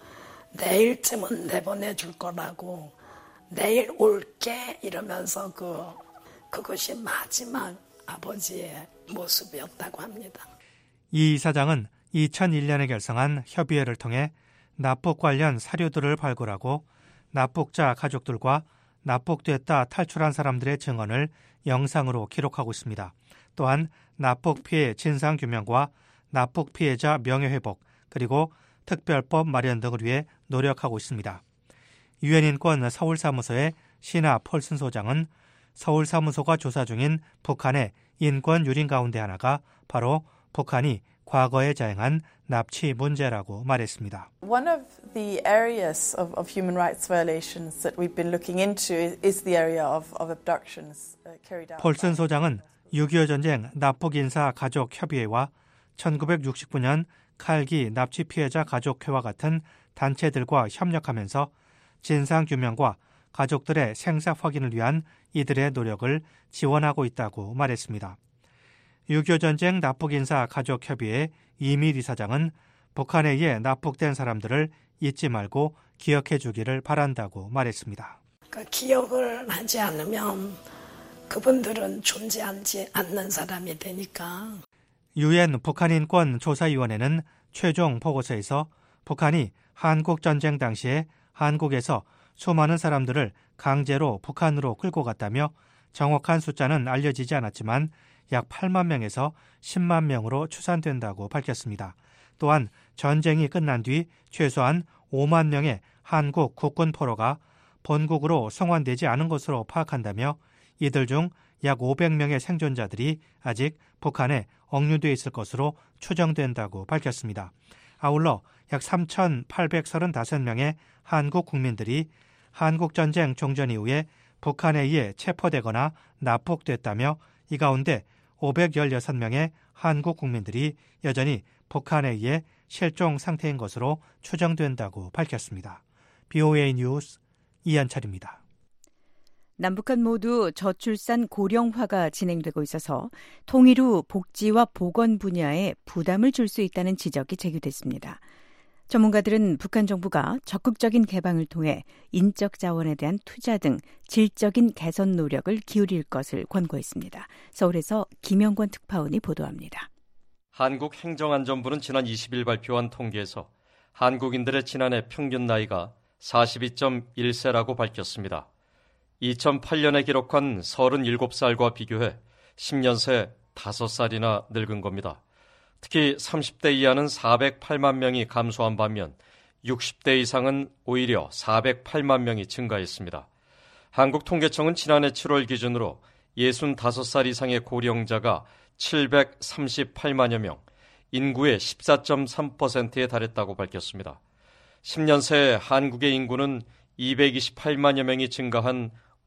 내일쯤은 내보내줄 거라고 내일 올게 이러면서 그, 그것이 마지막 아버지의 모습이었다고 합니다. 이 이사장은 이천일 년에 결성한 협의회를 통해 납북 관련 사료들을 발굴하고 납북자 가족들과 납북됐다 탈출한 사람들의 증언을 영상으로 기록하고 있습니다. 또한 납북 피해 진상 규명과 납북 피해자 명예회복 그리고 특별법 마련 등을 위해 노력하고 있습니다. 유엔 인권 서울사무소의 시나 폴슨 소장은 서울사무소가 조사 중인 북한의 인권 유린 가운데 하나가 바로 북한이 과거에 자행한 납치 문제라고 말했습니다. One of the areas of, of human rights violations that we've been looking into is the area of, of abductions carried out. 폴슨 소장은 육이오 전쟁 납북인사 가족협의회와 천구백육십구 년 칼기 납치 피해자 가족회와 같은 단체들과 협력하면서 진상규명과 가족들의 생사 확인을 위한 이들의 노력을 지원하고 있다고 말했습니다. 육이오 전쟁 납북인사 가족협의회 이밀 이사장은 북한에 의해 납북된 사람들을 잊지 말고 기억해 주기를 바란다고 말했습니다. 그 기억을 하지 않으면 그분들은 존재하지 않는 사람이 되니까. 유엔 북한인권조사위원회는 최종 보고서에서 북한이 한국전쟁 당시에 한국에서 수많은 사람들을 강제로 북한으로 끌고 갔다며 정확한 숫자는 알려지지 않았지만 약 팔만 명에서 십만 명으로 추산된다고 밝혔습니다. 또한 전쟁이 끝난 뒤 최소한 오만 명의 한국 국군 포로가 본국으로 송환되지 않은 것으로 파악한다며 이들 중 약 오백 명의 생존자들이 아직 북한에 억류돼 있을 것으로 추정된다고 밝혔습니다. 아울러 약 삼천팔백삼십오 명의 한국 국민들이 한국전쟁 종전 이후에 북한에 의해 체포되거나 납북됐다며 이 가운데 오백십육 명의 한국 국민들이 여전히 북한에 의해 실종 상태인 것으로 추정된다고 밝혔습니다. 비오에이 뉴스 이한철입니다. 남북한 모두 저출산 고령화가 진행되고 있어서 통일 후 복지와 보건 분야에 부담을 줄 수 있다는 지적이 제기됐습니다. 전문가들은 북한 정부가 적극적인 개방을 통해 인적 자원에 대한 투자 등 질적인 개선 노력을 기울일 것을 권고했습니다. 서울에서 김영권 특파원이 보도합니다. 한국행정안전부는 지난 이십 일 발표한 통계에서 한국인들의 지난해 평균 나이가 사십이 점 일 세라고 밝혔습니다. 이천팔 년에 기록한 서른일곱 살과 비교해 십 년 새 다섯 살이나 늙은 겁니다. 특히 삼십 대 이하는 사백팔만 명이 감소한 반면 육십 대 이상은 오히려 사백팔만 명이 증가했습니다. 한국통계청은 지난해 칠월 기준으로 예순다섯 살 이상의 고령자가 칠백삼십팔만여 명, 인구의 십사 점 삼 퍼센트에 달했다고 밝혔습니다. 십 년 새 한국의 인구는 이백이십팔만여 명이 증가한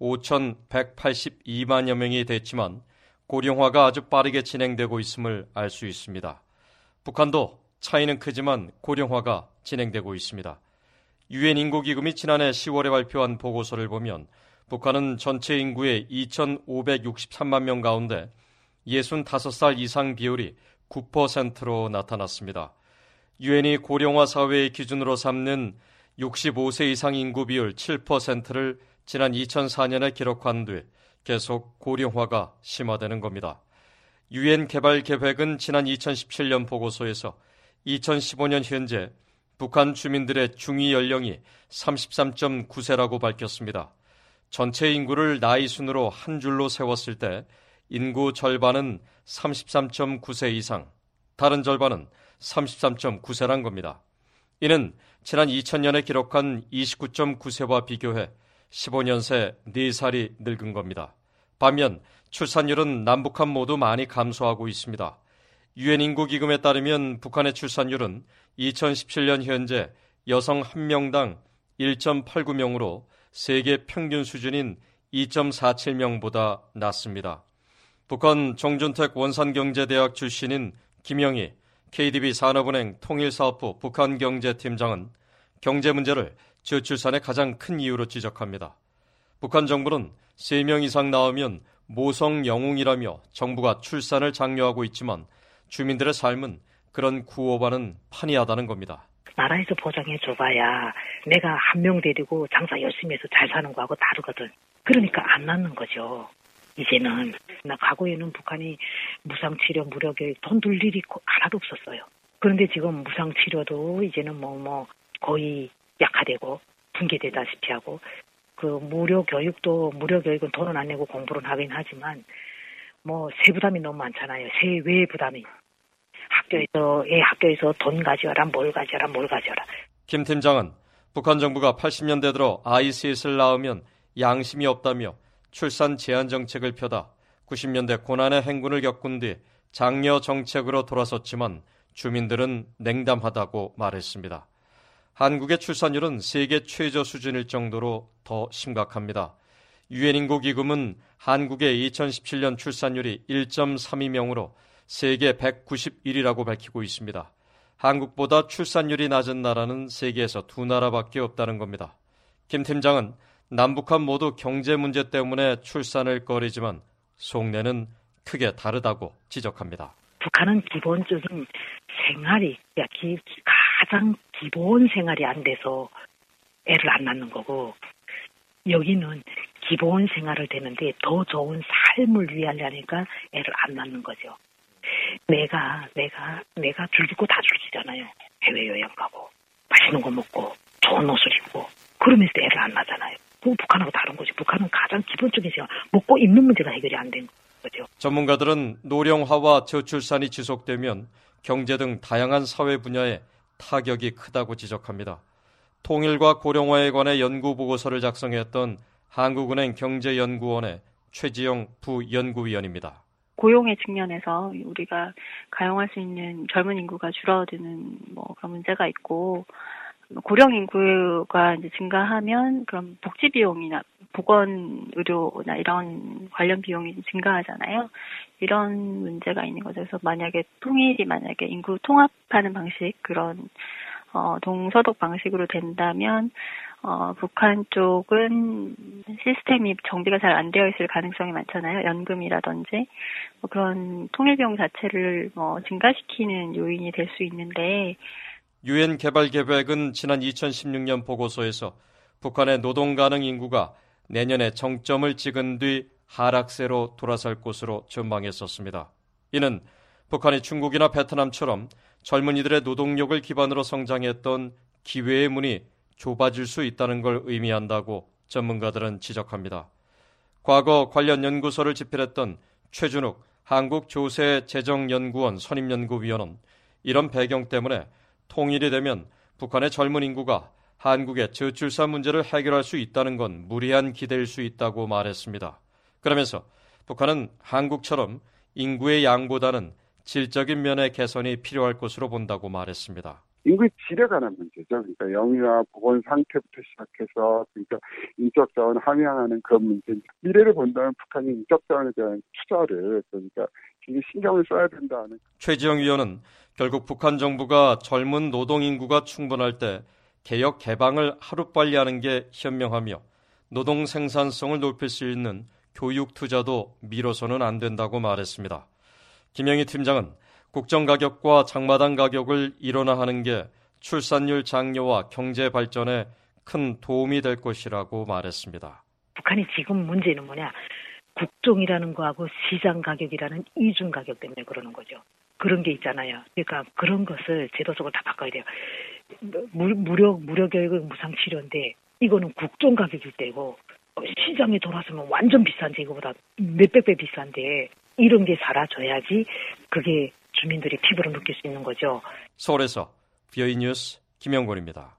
오천백팔십이만여 명이 됐지만 고령화가 아주 빠르게 진행되고 있음을 알 수 있습니다. 북한도 차이는 크지만 고령화가 진행되고 있습니다. 유엔 인구기금이 지난해 시월에 발표한 보고서를 보면 북한은 전체 인구의 이천오백육십삼만 명 가운데 예순다섯 살 이상 비율이 구 퍼센트로 나타났습니다. 유엔이 고령화 사회의 기준으로 삼는 육십오 세 이상 인구 비율 칠 퍼센트를 지난 이천사 년에 기록한 뒤 계속 고령화가 심화되는 겁니다. 유엔 개발 계획은 지난 이천십칠 년 보고서에서 이천십오 년 현재 북한 주민들의 중위 연령이 삼십삼 점 구 세라고 밝혔습니다. 전체 인구를 나이 순으로 한 줄로 세웠을 때 인구 절반은 삼십삼 점 구 세 이상, 다른 절반은 삼십삼 점 구 세란 겁니다. 이는 지난 이천 년에 기록한 이십구 점 구 세와 비교해 십오 년 새 네 살이 늙은 겁니다. 반면 출산율은 남북한 모두 많이 감소하고 있습니다. 유엔 인구기금에 따르면 북한의 출산율은 이천십칠 년 현재 여성 한 명당 일 점 팔구 명으로 세계 평균 수준인 이 점 사칠 명보다 낮습니다. 북한 정준택 원산경제대학 출신인 김영희 케이디비 산업은행 통일사업부 북한경제팀장은 경제 문제를 저출산의 가장 큰 이유로 지적합니다. 북한 정부는 세 명 이상 나오면 모성 영웅이라며 정부가 출산을 장려하고 있지만 주민들의 삶은 그런 구호와는 판이하다는 겁니다. 나라에서 보장해 줘봐야 내가 한 명 데리고 장사 열심히 해서 잘 사는 거하고 다르거든. 그러니까 안 낳는 거죠. 이제는 나 과거에는 북한이 무상치료 무료교육 돈 들 일이 하나도 없었어요. 그런데 지금 무상치료도 이제는 뭐 뭐 거의 약화되고 붕괴되다시피 하고 그 무료 교육도 무료 교육은 돈은 안 내고 공부를 하긴 하지만 뭐 세부담이 너무 많잖아요. 세외 부담이. 학교에서 애 학교에서 돈 가져와라 뭘 가져와라 뭘 가져와라. 김 팀장은 북한 정부가 팔십 년대 들어 아이 셋을 낳으면 양심이 없다며 출산 제한 정책을 펴다 구십 년대 고난의 행군을 겪은 뒤 장려 정책으로 돌아섰지만 주민들은 냉담하다고 말했습니다. 한국의 출산율은 세계 최저 수준일 정도로 더 심각합니다. 유엔 인구기금은 한국의 이천십칠 년 출산율이 일 점 삼이 명으로 세계 백구십일 위라고 밝히고 있습니다. 한국보다 출산율이 낮은 나라는 세계에서 두 나라밖에 없다는 겁니다. 김 팀장은 남북한 모두 경제 문제 때문에 출산을 꺼리지만 속내는 크게 다르다고 지적합니다. 북한은 기본적인 생활이 가장 기본 생활이 안 돼서 애를 안 낳는 거고 여기는 기본 생활을 되는데 더 좋은 삶을 위하려니까 애를 안 낳는 거죠. 내가 내가 내가 줄기고 다 줄기잖아요. 해외여행 가고 맛있는 거 먹고 좋은 옷을 입고 그러면서 애를 안 낳잖아요. 그 북한하고 다른 거지. 북한은 가장 기본적인 생활 먹고 입는 문제가 해결이 안 된 거죠. 전문가들은 노령화와 저출산이 지속되면 경제 등 다양한 사회 분야에 타격이 크다고 지적합니다. 통일과 고령화에 관해 연구 보고서를 작성했던 한국은행 경제연구원의 최지영 부연구위원입니다. 고용의 측면에서 우리가 가용할 수 있는 젊은 인구가 줄어드는 뭐 그런 문제가 있고 고령 인구가 이제 증가하면 그럼 복지 비용이나 보건 의료나 이런 관련 비용이 증가하잖아요. 이런 문제가 있는 거죠. 그래서 만약에 통일이 만약에 인구 통합하는 방식 그런 어, 동서독 방식으로 된다면 어, 북한 쪽은 시스템이 정비가 잘 안 되어 있을 가능성이 많잖아요. 연금이라든지 뭐 그런 통일 비용 자체를 뭐 증가시키는 요인이 될 수 있는데 유엔 개발계획은 지난 이천십육 년 보고서에서 북한의 노동 가능 인구가 내년에 정점을 찍은 뒤 하락세로 돌아설 것으로 전망했었습니다. 이는 북한이 중국이나 베트남처럼 젊은이들의 노동력을 기반으로 성장했던 기회의 문이 좁아질 수 있다는 걸 의미한다고 전문가들은 지적합니다. 과거 관련 연구서를 집필했던 최준욱 한국조세재정연구원 선임연구위원은 이런 배경 때문에 통일이 되면 북한의 젊은 인구가 한국의 저출산 문제를 해결할 수 있다는 건 무리한 기대일 수 있다고 말했습니다. 그러면서 북한은 한국처럼 인구의 양보다는 질적인 면의 개선이 필요할 것으로 본다고 말했습니다. 인구의 질에 관한 문제죠. 그러니까 영유아 보건 상태부터 시작해서 그러니까 인적 자원을 함양하는 그런 문제. 미래를 본다면 북한이 인적 자원에 대한 투자를 그러니까 굉장히 신경을 써야 된다는. 최지영 위원은 결국 북한 정부가 젊은 노동 인구가 충분할 때 개혁 개방을 하루빨리 하는 게 현명하며 노동 생산성을 높일 수 있는 교육 투자도 미뤄서는 안 된다고 말했습니다. 김영희 팀장은 국정 가격과 장마당 가격을 일원화하는 게 출산율 장려와 경제 발전에 큰 도움이 될 것이라고 말했습니다. 북한이 지금 문제는 뭐냐? 국정이라는 거하고 시장 가격이라는 이중 가격 때문에 그러는 거죠. 그런 게 있잖아요. 그러니까 그런 것을 제도적으로 다 바꿔야 돼요. 무, 무료 무료 교육은 무상 치료인데 이거는 국정 가격일 때고 시장에 돌아서면 완전 비싼데 이거보다 몇백 배 비싼데 이런 게 사라져야지 그게 주민들이 피부로 느낄 수 있는 거죠. 서울에서 비오이 뉴스 김영곤입니다.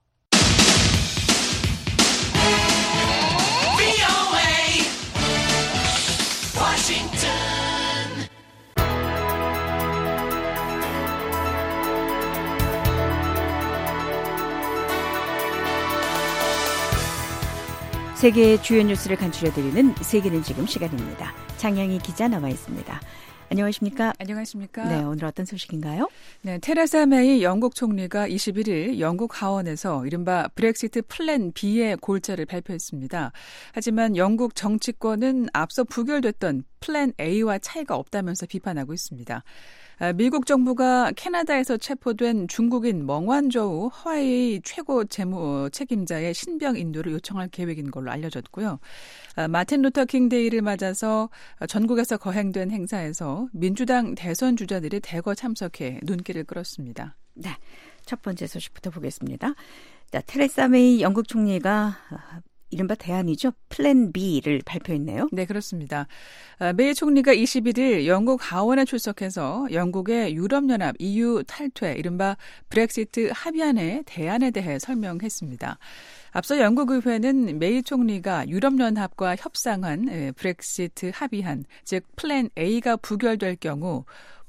세계의 주요 뉴스를 간추려드리는 세계는 지금 시간입니다. 장영희 기자 나와 있습니다. 안녕하십니까? 안녕하십니까? 네, 오늘 어떤 소식인가요? 네, 테레사 메이 영국 총리가 이십일 일 영국 하원에서 이른바 브렉시트 플랜 B의 골자를 발표했습니다. 하지만 영국 정치권은 앞서 부결됐던 플랜 A와 차이가 없다면서 비판하고 있습니다. 미국 정부가 캐나다에서 체포된 중국인 멍완저우 화웨이 최고 재무 책임자의 신병 인도를 요청할 계획인 걸로 알려졌고요. 마틴 루터 킹 데이를 맞아서 전국에서 거행된 행사에서 민주당 대선 주자들이 대거 참석해 눈길을 끌었습니다. 네, 첫 번째 소식부터 보겠습니다. 자, 테레사 메이 영국 총리가 이른바 대안이죠. 플랜 B를 발표했네요. 네, 그렇습니다. 메이 총리가 이십일 일 영국 하원에 출석해서 영국의 유럽연합 이유 탈퇴, 이른바 브렉시트 합의안의 대안에 대해 설명했습니다. 앞서 영국 의회는 메이 총리가 유럽연합과 협상한 브렉시트 합의안, 즉 플랜 A가 부결될 경우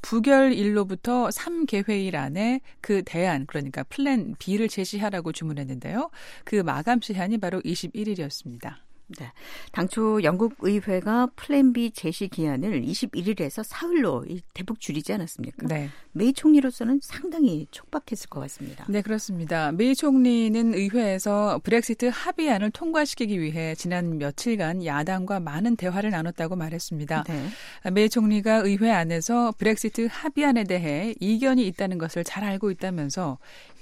부결일로부터 삼 개회일 안에 그 대안, 그러니까 플랜 B를 제시하라고 주문했는데요. 그 마감 시한이 바로 이십일 일이었습니다. 네. 당초 영국 의회가 플랜 B 제시 기한을 이십일 일에서 사흘로 대폭 줄이지 않았습니까? 네. 메이 총리로서는 상당히 촉박했을 것 같습니다. 네, 그렇습니다. 메이 총리는 의회에서 브렉시트 합의안을 통과시키기 위해 지난 며칠간 야당과 많은 대화를 나눴다고 말했습니다. 네. 메이 총리가 의회 안에서 브렉시트 합의안에 대해 이견이 있다는 것을 잘 알고 있다면서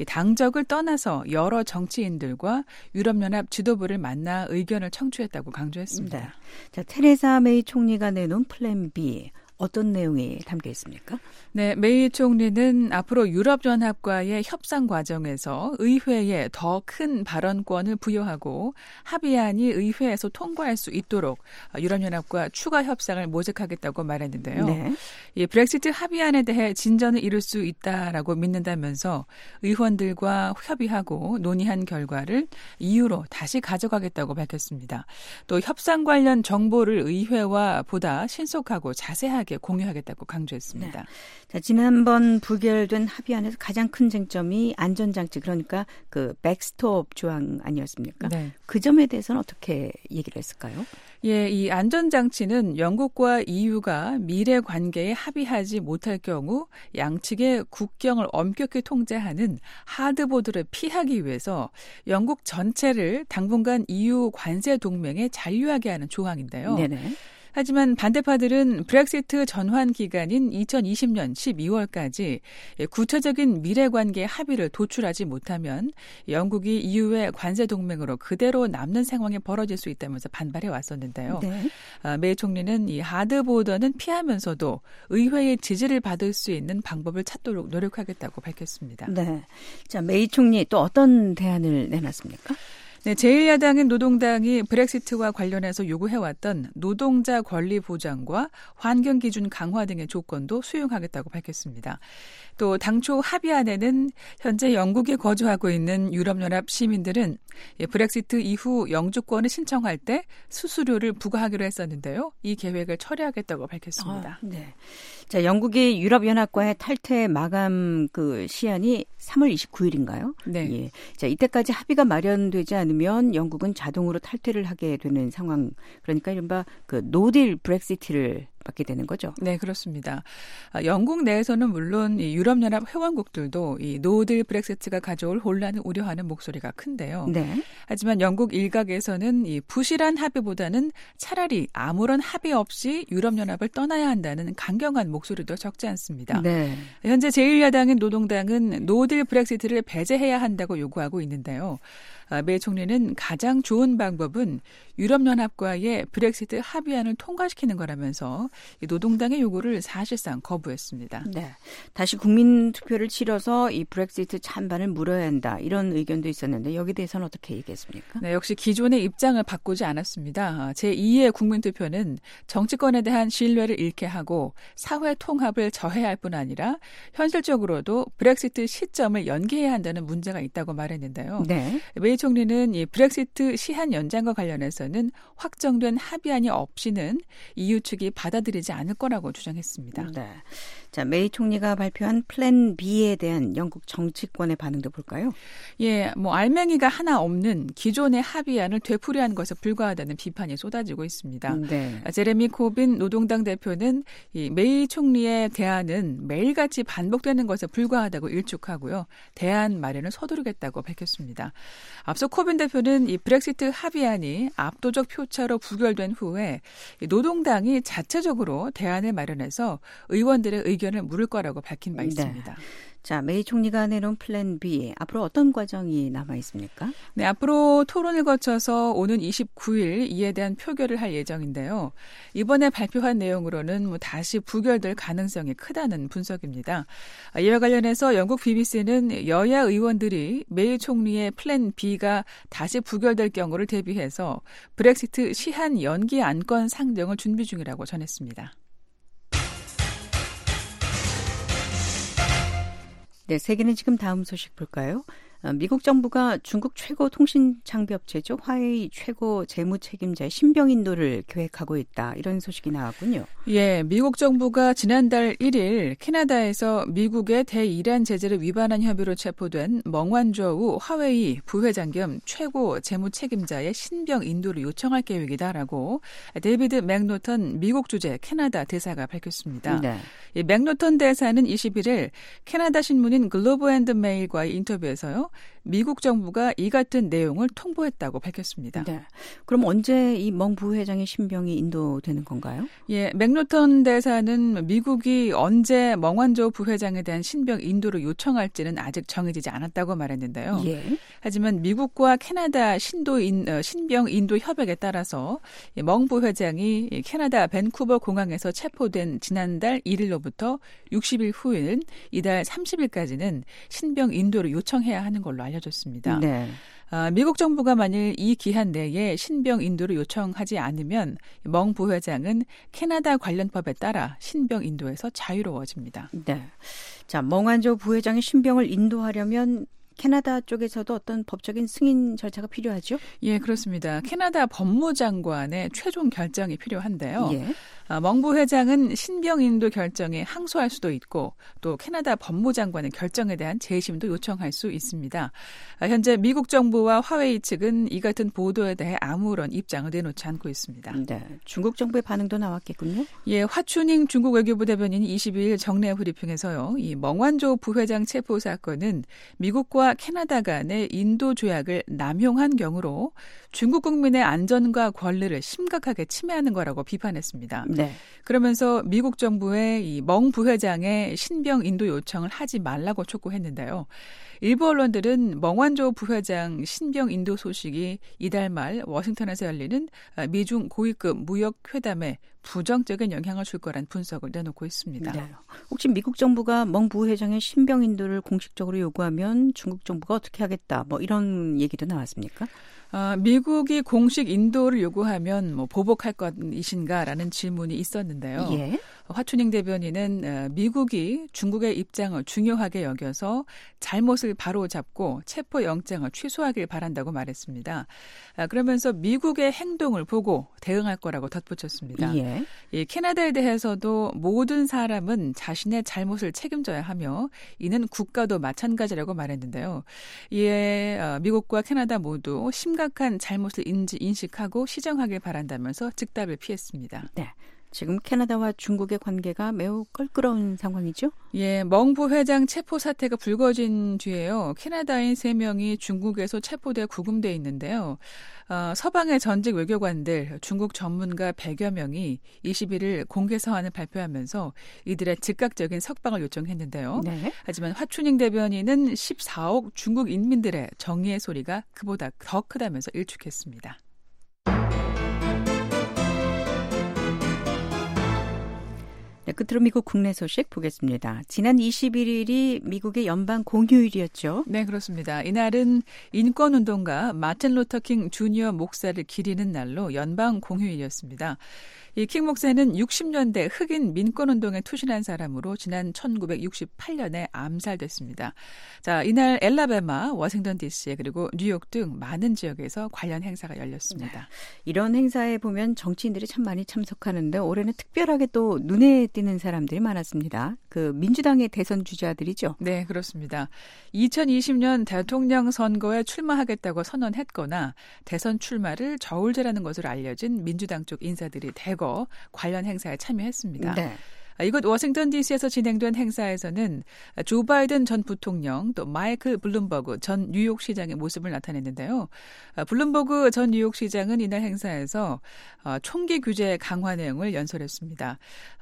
당적을 떠나서 여러 정치인들과 유럽연합 지도부를 만나 의견을 청취했습니다. 했다고 강조했습니다. 네. 자, 테레사 메이 총리가 내놓은 플랜 B 어떤 내용이 담겨 있습니까? 네, 메이 총리는 앞으로 유럽연합과의 협상 과정에서 의회에 더 큰 발언권을 부여하고 합의안이 의회에서 통과할 수 있도록 유럽연합과 추가 협상을 모색하겠다고 말했는데요. 네. 이 브렉시트 합의안에 대해 진전을 이룰 수 있다라고 믿는다면서 의원들과 협의하고 논의한 결과를 이유로 다시 가져가겠다고 밝혔습니다. 또 협상 관련 정보를 의회와 보다 신속하고 자세하게 공유하겠다고 강조했습니다. 네. 자, 지난번 부결된 합의안에서 가장 큰 쟁점이 안전장치, 그러니까 그 백스톱 조항 아니었습니까? 네. 그 점에 대해서는 어떻게 얘기를 했을까요? 예, 이 안전장치는 영국과 이유가 미래 관계에 합의하지 못할 경우 양측의 국경을 엄격히 통제하는 하드보드를 피하기 위해서 영국 전체를 당분간 이유 관세 동맹에 잔류하게 하는 조항인데요. 네네. 하지만 반대파들은 브렉시트 전환 기간인 이천이십 년 십이월까지 구체적인 미래관계 합의를 도출하지 못하면 영국이 이유의 관세 동맹으로 그대로 남는 상황이 벌어질 수 있다면서 반발해 왔었는데요. 네. 메이 총리는 이 하드보더는 피하면서도 의회의 지지를 받을 수 있는 방법을 찾도록 노력하겠다고 밝혔습니다. 네. 자, 메이 총리 또 어떤 대안을 내놨습니까? 네, 제일 야당인 노동당이 브렉시트와 관련해서 요구해왔던 노동자 권리 보장과 환경 기준 강화 등의 조건도 수용하겠다고 밝혔습니다. 또 당초 합의안에는 현재 영국에 거주하고 있는 유럽연합 시민들은 브렉시트 이후 영주권을 신청할 때 수수료를 부과하기로 했었는데요. 이 계획을 철회하겠다고 밝혔습니다. 아, 네. 자, 영국이 유럽연합과의 탈퇴 마감 그 시한이 삼월 이십구일인가요? 네. 예. 자, 이때까지 합의가 마련되지 않으면 영국은 자동으로 탈퇴를 하게 되는 상황. 그러니까 이른바 그 노딜 브렉시트를 받게 되는 거죠. 네, 그렇습니다. 영국 내에서는 물론 이 유럽연합 회원국들도 이 노딜 브렉시트가 가져올 혼란을 우려하는 목소리가 큰데요. 네. 하지만 영국 일각에서는 이 부실한 합의보다는 차라리 아무런 합의 없이 유럽연합을 떠나야 한다는 강경한 목소리도 적지 않습니다. 네. 현재 제일 야당인 노동당은 노딜 브렉시트를 배제해야 한다고 요구하고 있는데요. 메이 총리는 가장 좋은 방법은 유럽연합과의 브렉시트 합의안을 통과시키는 거라면서 노동당의 요구를 사실상 거부했습니다. 네, 다시 국민투표를 치러서 이 브렉시트 찬반을 물어야 한다, 이런 의견도 있었는데 여기에 대해서는 어떻게 얘기했습니까? 네, 역시 기존의 입장을 바꾸지 않았습니다. 제이의 국민투표는 정치권에 대한 신뢰를 잃게 하고 사회 통합을 저해할 뿐 아니라 현실적으로도 브렉시트 시점을 연기해야 한다는 문제가 있다고 말했는데요. 네. 메이 총리는 이 브렉시트 시한 연장과 관련해서는 확정된 합의안이 없이는 이유 측이 받아들이지 않을 거라고 주장했습니다. 네. 자, 메이 총리가 발표한 플랜 B에 대한 영국 정치권의 반응도 볼까요? 예, 뭐 알맹이가 하나 없는 기존의 합의안을 되풀이한 것에 불과하다는 비판이 쏟아지고 있습니다. 네. 제레미 코빈 노동당 대표는 이 메이 총리의 대안은 매일같이 반복되는 것에 불과하다고 일축하고요. 대안 마련을 서두르겠다고 밝혔습니다. 앞서 코빈 대표는 이 브렉시트 합의안이 압도적 표차로 부결된 후에 노동당이 자체적으로 대안을 마련해서 의원들의 의견 의견을 물을 거라고 밝힌 바 있습니다. 네. 자, 메이 총리가 내놓은 플랜 B, 앞으로 어떤 과정이 남아 있습니까? 네, 앞으로 토론을 거쳐서 오는 이십구 일 이에 대한 표결을 할 예정인데요. 이번에 발표한 내용으로는 뭐 다시 부결될 가능성이 크다는 분석입니다. 이와 관련해서 영국 비비씨는 여야 의원들이 메이 총리의 플랜 B가 다시 부결될 경우를 대비해서 브렉시트 시한 연기 안건 상정을 준비 중이라고 전했습니다. 네, 세계는 지금 다음 소식 볼까요? 미국 정부가 중국 최고 통신 장비업체죠. 화웨이 최고 재무 책임자의 신병 인도를 계획하고 있다. 이런 소식이 나왔군요. 예, 미국 정부가 지난달 일 일 캐나다에서 미국의 대이란 제재를 위반한 혐의로 체포된 멍완저우 화웨이 부회장 겸 최고 재무 책임자의 신병 인도를 요청할 계획이다라고 데이비드 맥노턴 미국 주재 캐나다 대사가 밝혔습니다. 네. 이 맥노턴 대사는 이십일 일 캐나다 신문인 글로브 앤드 메일과의 인터뷰에서요. 미국 정부가 이 같은 내용을 통보했다고 밝혔습니다. 네. 그럼 언제 이 멍 부회장의 신병이 인도되는 건가요? 예, 맥노턴 대사는 미국이 언제 멍완조 부회장에 대한 신병 인도를 요청할지는 아직 정해지지 않았다고 말했는데요. 예. 하지만 미국과 캐나다 신도 인, 신병 인도 협약에 따라서 멍 부회장이 캐나다 밴쿠버 공항에서 체포된 지난달 일 일로부터 육십 일 후인 이달 삼십 일까지는 신병 인도를 요청해야 하는 걸로 알려졌습니다. 네. 아, 미국 정부가 만일 이 기한 내에 신병 인도를 요청하지 않으면 멍 부회장은 캐나다 관련 법에 따라 신병 인도에서 자유로워집니다. 네. 자, 멍완조 부회장의 신병을 인도하려면 캐나다 쪽에서도 어떤 법적인 승인 절차가 필요하죠? 예, 그렇습니다. 캐나다 법무장관의 최종 결정이 필요한데요. 예. 아, 멍 부회장은 신병 인도 결정에 항소할 수도 있고 또 캐나다 법무장관의 결정에 대한 재심도 요청할 수 있습니다. 아, 현재 미국 정부와 화웨이 측은 이 같은 보도에 대해 아무런 입장을 내놓지 않고 있습니다. 네, 중국 정부의 반응도 나왔겠군요. 예, 화춘잉 중국 외교부 대변인이 이십이 일 정례 브리핑에서요. 이 멍완조 부회장 체포 사건은 미국과 캐나다 간의 인도 조약을 남용한 경우로 중국 국민의 안전과 권리를 심각하게 침해하는 거라고 비판했습니다. 네. 그러면서 미국 정부의 이 멍 부회장의 신병 인도 요청을 하지 말라고 촉구했는데요. 일부 언론들은 멍완조 부회장 신병 인도 소식이 이달 말 워싱턴에서 열리는 미중 고위급 무역 회담에 부정적인 영향을 줄 거란 분석을 내놓고 있습니다. 네. 혹시 미국 정부가 멍 부회장의 신병 인도를 공식적으로 요구하면 중국 정부가 어떻게 하겠다, 뭐 이런 얘기도 나왔습니까? 아, 미국이 공식 인도를 요구하면 뭐 보복할 것이신가라는 질문이 있었는데요. 예. 화춘잉 대변인은 미국이 중국의 입장을 중요하게 여겨서 잘못을 바로잡고 체포 영장을 취소하길 바란다고 말했습니다. 그러면서 미국의 행동을 보고 대응할 거라고 덧붙였습니다. 예. 이 캐나다에 대해서도 모든 사람은 자신의 잘못을 책임져야 하며 이는 국가도 마찬가지라고 말했는데요. 이에 미국과 캐나다 모두 심각한 잘못을 인지, 인식하고 시정하길 바란다면서 즉답을 피했습니다. 네. 지금 캐나다와 중국의 관계가 매우 껄끄러운 상황이죠? 예, 멍 부회장 체포 사태가 불거진 뒤에요. 캐나다인 세 명이 중국에서 체포돼 구금돼 있는데요. 어, 서방의 전직 외교관들, 중국 전문가 백여 명이 이십일 일 공개 서한을 발표하면서 이들의 즉각적인 석방을 요청했는데요. 네. 하지만 화춘잉 대변인은 십사억 중국 인민들의 정의의 소리가 그보다 더 크다면서 일축했습니다. 네, 끝으로 미국 국내 소식 보겠습니다. 지난 이십일 일이 미국의 연방 공휴일이었죠. 네, 그렇습니다. 이날은 인권운동가 마틴 루터킹 주니어 목사를 기리는 날로 연방 공휴일이었습니다. 이 킹 목사는 육십 년대 흑인 민권운동에 투신한 사람으로 지난 천구백육십팔 년에 암살됐습니다. 자, 이날 엘라베마, 워싱턴 디씨 그리고 뉴욕 등 많은 지역에서 관련 행사가 열렸습니다. 네. 이런 행사에 보면 정치인들이 참 많이 참석하는데 올해는 특별하게 또 눈에 띄는 사람들이 많았습니다. 그 민주당의 대선 주자들이죠. 네, 그렇습니다. 이천이십 년 대통령 선거에 출마하겠다고 선언했거나 대선 출마를 저울질하는 것으로 알려진 민주당 쪽 인사들이 대거 관련 행사에 참여했습니다. 네. 이곳 워싱턴 디씨에서 진행된 행사에서는 조 바이든 전 부통령 또 마이클 블룸버그 전 뉴욕시장의 모습을 나타냈는데요. 블룸버그 전 뉴욕시장은 이날 행사에서 총기 규제 강화 내용을 연설했습니다.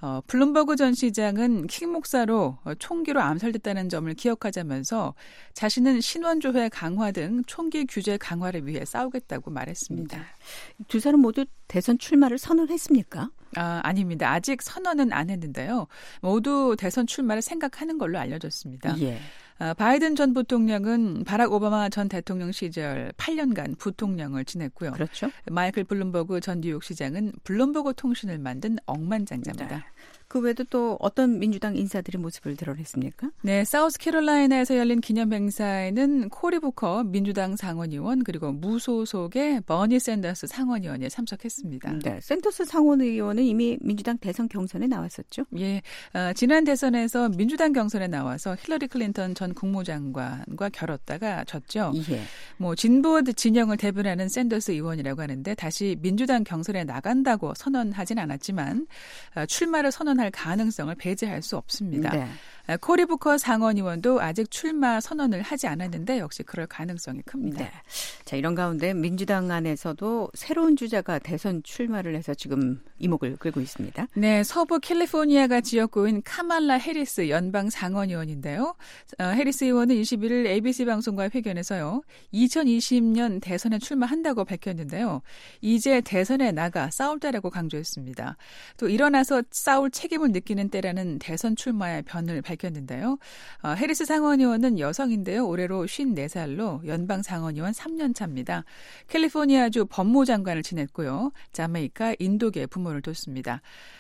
블룸버그 전 시장은 킹 목사로 총기로 암살됐다는 점을 기억하자면서 자신은 신원조회 강화 등 총기 규제 강화를 위해 싸우겠다고 말했습니다. 네. 두 사람 모두 대선 출마를 선언했습니까? 아, 아닙니다. 아직 선언은 안 했는데요. 모두 대선 출마를 생각하는 걸로 알려졌습니다. 예. 아, 바이든 전 부통령은 바락 오바마 전 대통령 시절 팔 년간 부통령을 지냈고요. 그렇죠. 마이클 블룸버그 전 뉴욕시장은 블룸버그 통신을 만든 억만장자입니다. 네. 그 외에도 또 어떤 민주당 인사들의 모습을 드러냈습니까? 네, 사우스캐롤라이나에서 열린 기념 행사에는 코리 부커 민주당 상원의원 그리고 무소속의 버니 샌더스 상원의원이 참석했습니다. 네, 샌더스 상원의원은 이미 민주당 대선 경선에 나왔었죠? 예, 어, 지난 대선에서 민주당 경선에 나와서 힐러리 클린턴 전 국무장관과 겨뤘다가 졌죠. 예. 뭐 진보 진영을 대변하는 샌더스 의원이라고 하는데 다시 민주당 경선에 나간다고 선언하진 않았지만 어, 출마를 선언할 가능성을 배제할 수 없습니다. 네. 코리 부커 상원의원도 아직 출마 선언을 하지 않았는데 역시 그럴 가능성이 큽니다. 네. 자, 이런 가운데 민주당 안에서도 새로운 주자가 대선 출마를 해서 지금 이목을 끌고 있습니다. 네, 서부 캘리포니아가 지역구인 카말라 해리스 연방 상원의원인데요. 어, 해리스 의원은 이십일 일 에이비씨 방송과 회견에서요. 이천이십 년 대선에 출마한다고 밝혔는데요. 이제 대선에 나가 싸울때라고 강조했습니다. 또 일어나서 싸울 책임을 느끼는 때라는 대선 출마의 변을 밝혔는데요. 어, 해리스 상원의원은 여성인데요. 올해로 쉰네 살로 연방 상원의원 삼 년 차입니다. 캘리포니아주 법무장관을 지냈고요. 자메이카, 인도계 부모를 뒀습니다.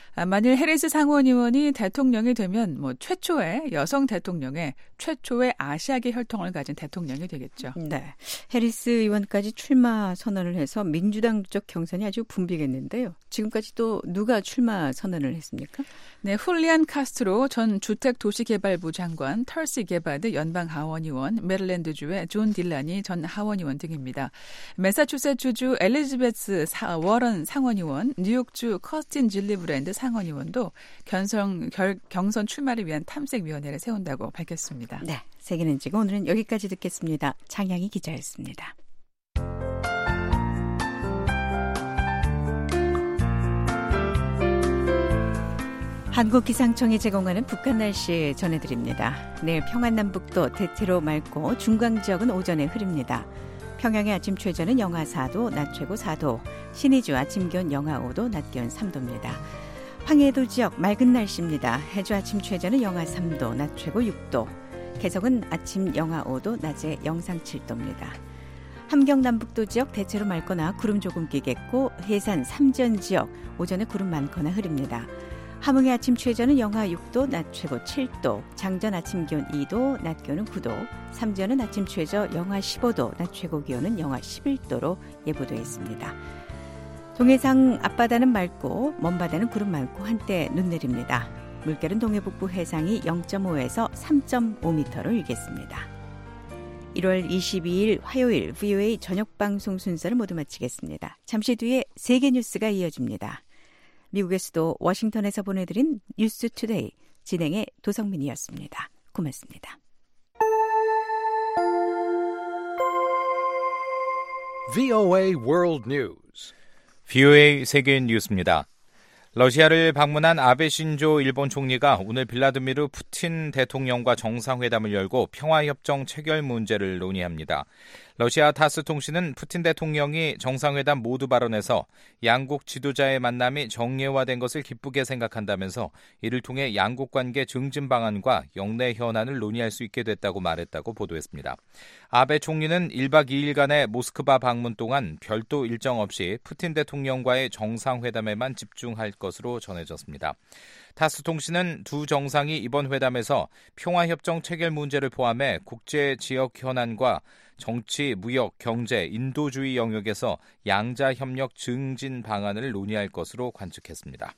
만일 해리스 상원의원이 대통령이 되면 뭐 최초의 여성 대통령의 최초의 아시아계 혈통을 가진 대통령이 되겠죠. 네, 해리스 의원까지 출마 선언을 해서 민주당 쪽 경선이 아주 붐비겠는데요. 지금까지 또 누가 출마 선언을 했습니까? 네, 훌리안 카스트로 전 주택도시개발부 장관, 털시 게바드 연방 하원의원, 메릴랜드주의 존 딜란이 전 하원의원 등입니다. 매사추세츠주 엘리자베스 사, 워런 상원의원, 뉴욕주 커스틴 질리브랜드 상원의원도 경선, 결, 경선 출마를 위한 탐색위원회를 세운다고 밝혔습니다. 네, 세계는 지금 오늘은 여기까지 듣겠습니다. 장양희 기자였습니다. 한국기상청이 제공하는 북한 날씨 전해드립니다. 내일 평안남북도 대체로 맑고 중강 지역은 오전에 흐립니다. 평양의 아침 최저는 영하 사 도, 낮 최고 사 도, 신의주 아침 기온 영하 오 도, 낮 기온 삼 도입니다. 황해도 지역 맑은 날씨입니다. 해주 아침 최저는 영하 삼 도, 낮 최고 육 도, 개성은 아침 영하 오 도, 낮에 영상 칠 도입니다. 함경 남북도 지역 대체로 맑거나 구름 조금 끼겠고 해산 삼전 지역 오전에 구름 많거나 흐립니다. 함흥의 아침 최저는 영하 육 도, 낮 최고 칠 도, 장전 아침 기온 이 도, 낮 기온은 구 도, 삼전은 아침 최저 영하 십오 도, 낮 최고 기온은 영하 십일 도로 예보되어 있습니다. 동해상 앞바다는 맑고 먼바다는 구름 많고 한때 눈 내립니다. 물결은 동해북부 해상이 영 점 오에서 삼 점 오 미터로 일겠습니다. 일월 이십이일 화요일 브이오에이 저녁방송 순서를 모두 마치겠습니다. 잠시 뒤에 세계 뉴스가 이어집니다. 미국의 수도 워싱턴에서 보내드린 뉴스 투데이 진행의 도성민이었습니다. 고맙습니다. 브이오에이 World News. 브이오에이 세계 뉴스입니다. 러시아를 방문한 아베 신조 일본 총리가 오늘 블라디미르 푸틴 대통령과 정상회담을 열고 평화협정 체결 문제를 논의합니다. 러시아 타스 통신은 푸틴 대통령이 정상회담 모두 발언에서 양국 지도자의 만남이 정례화된 것을 기쁘게 생각한다면서 이를 통해 양국 관계 증진 방안과 영내 현안을 논의할 수 있게 됐다고 말했다고 보도했습니다. 아베 총리는 일박 이일간의 모스크바 방문 동안 별도 일정 없이 푸틴 대통령과의 정상회담에만 집중할 것으로 전해졌습니다. 타스 통신은 두 정상이 이번 회담에서 평화협정 체결 문제를 포함해 국제 지역 현안과 정치, 무역, 경제, 인도주의 영역에서 양자 협력 증진 방안을 논의할 것으로 관측했습니다.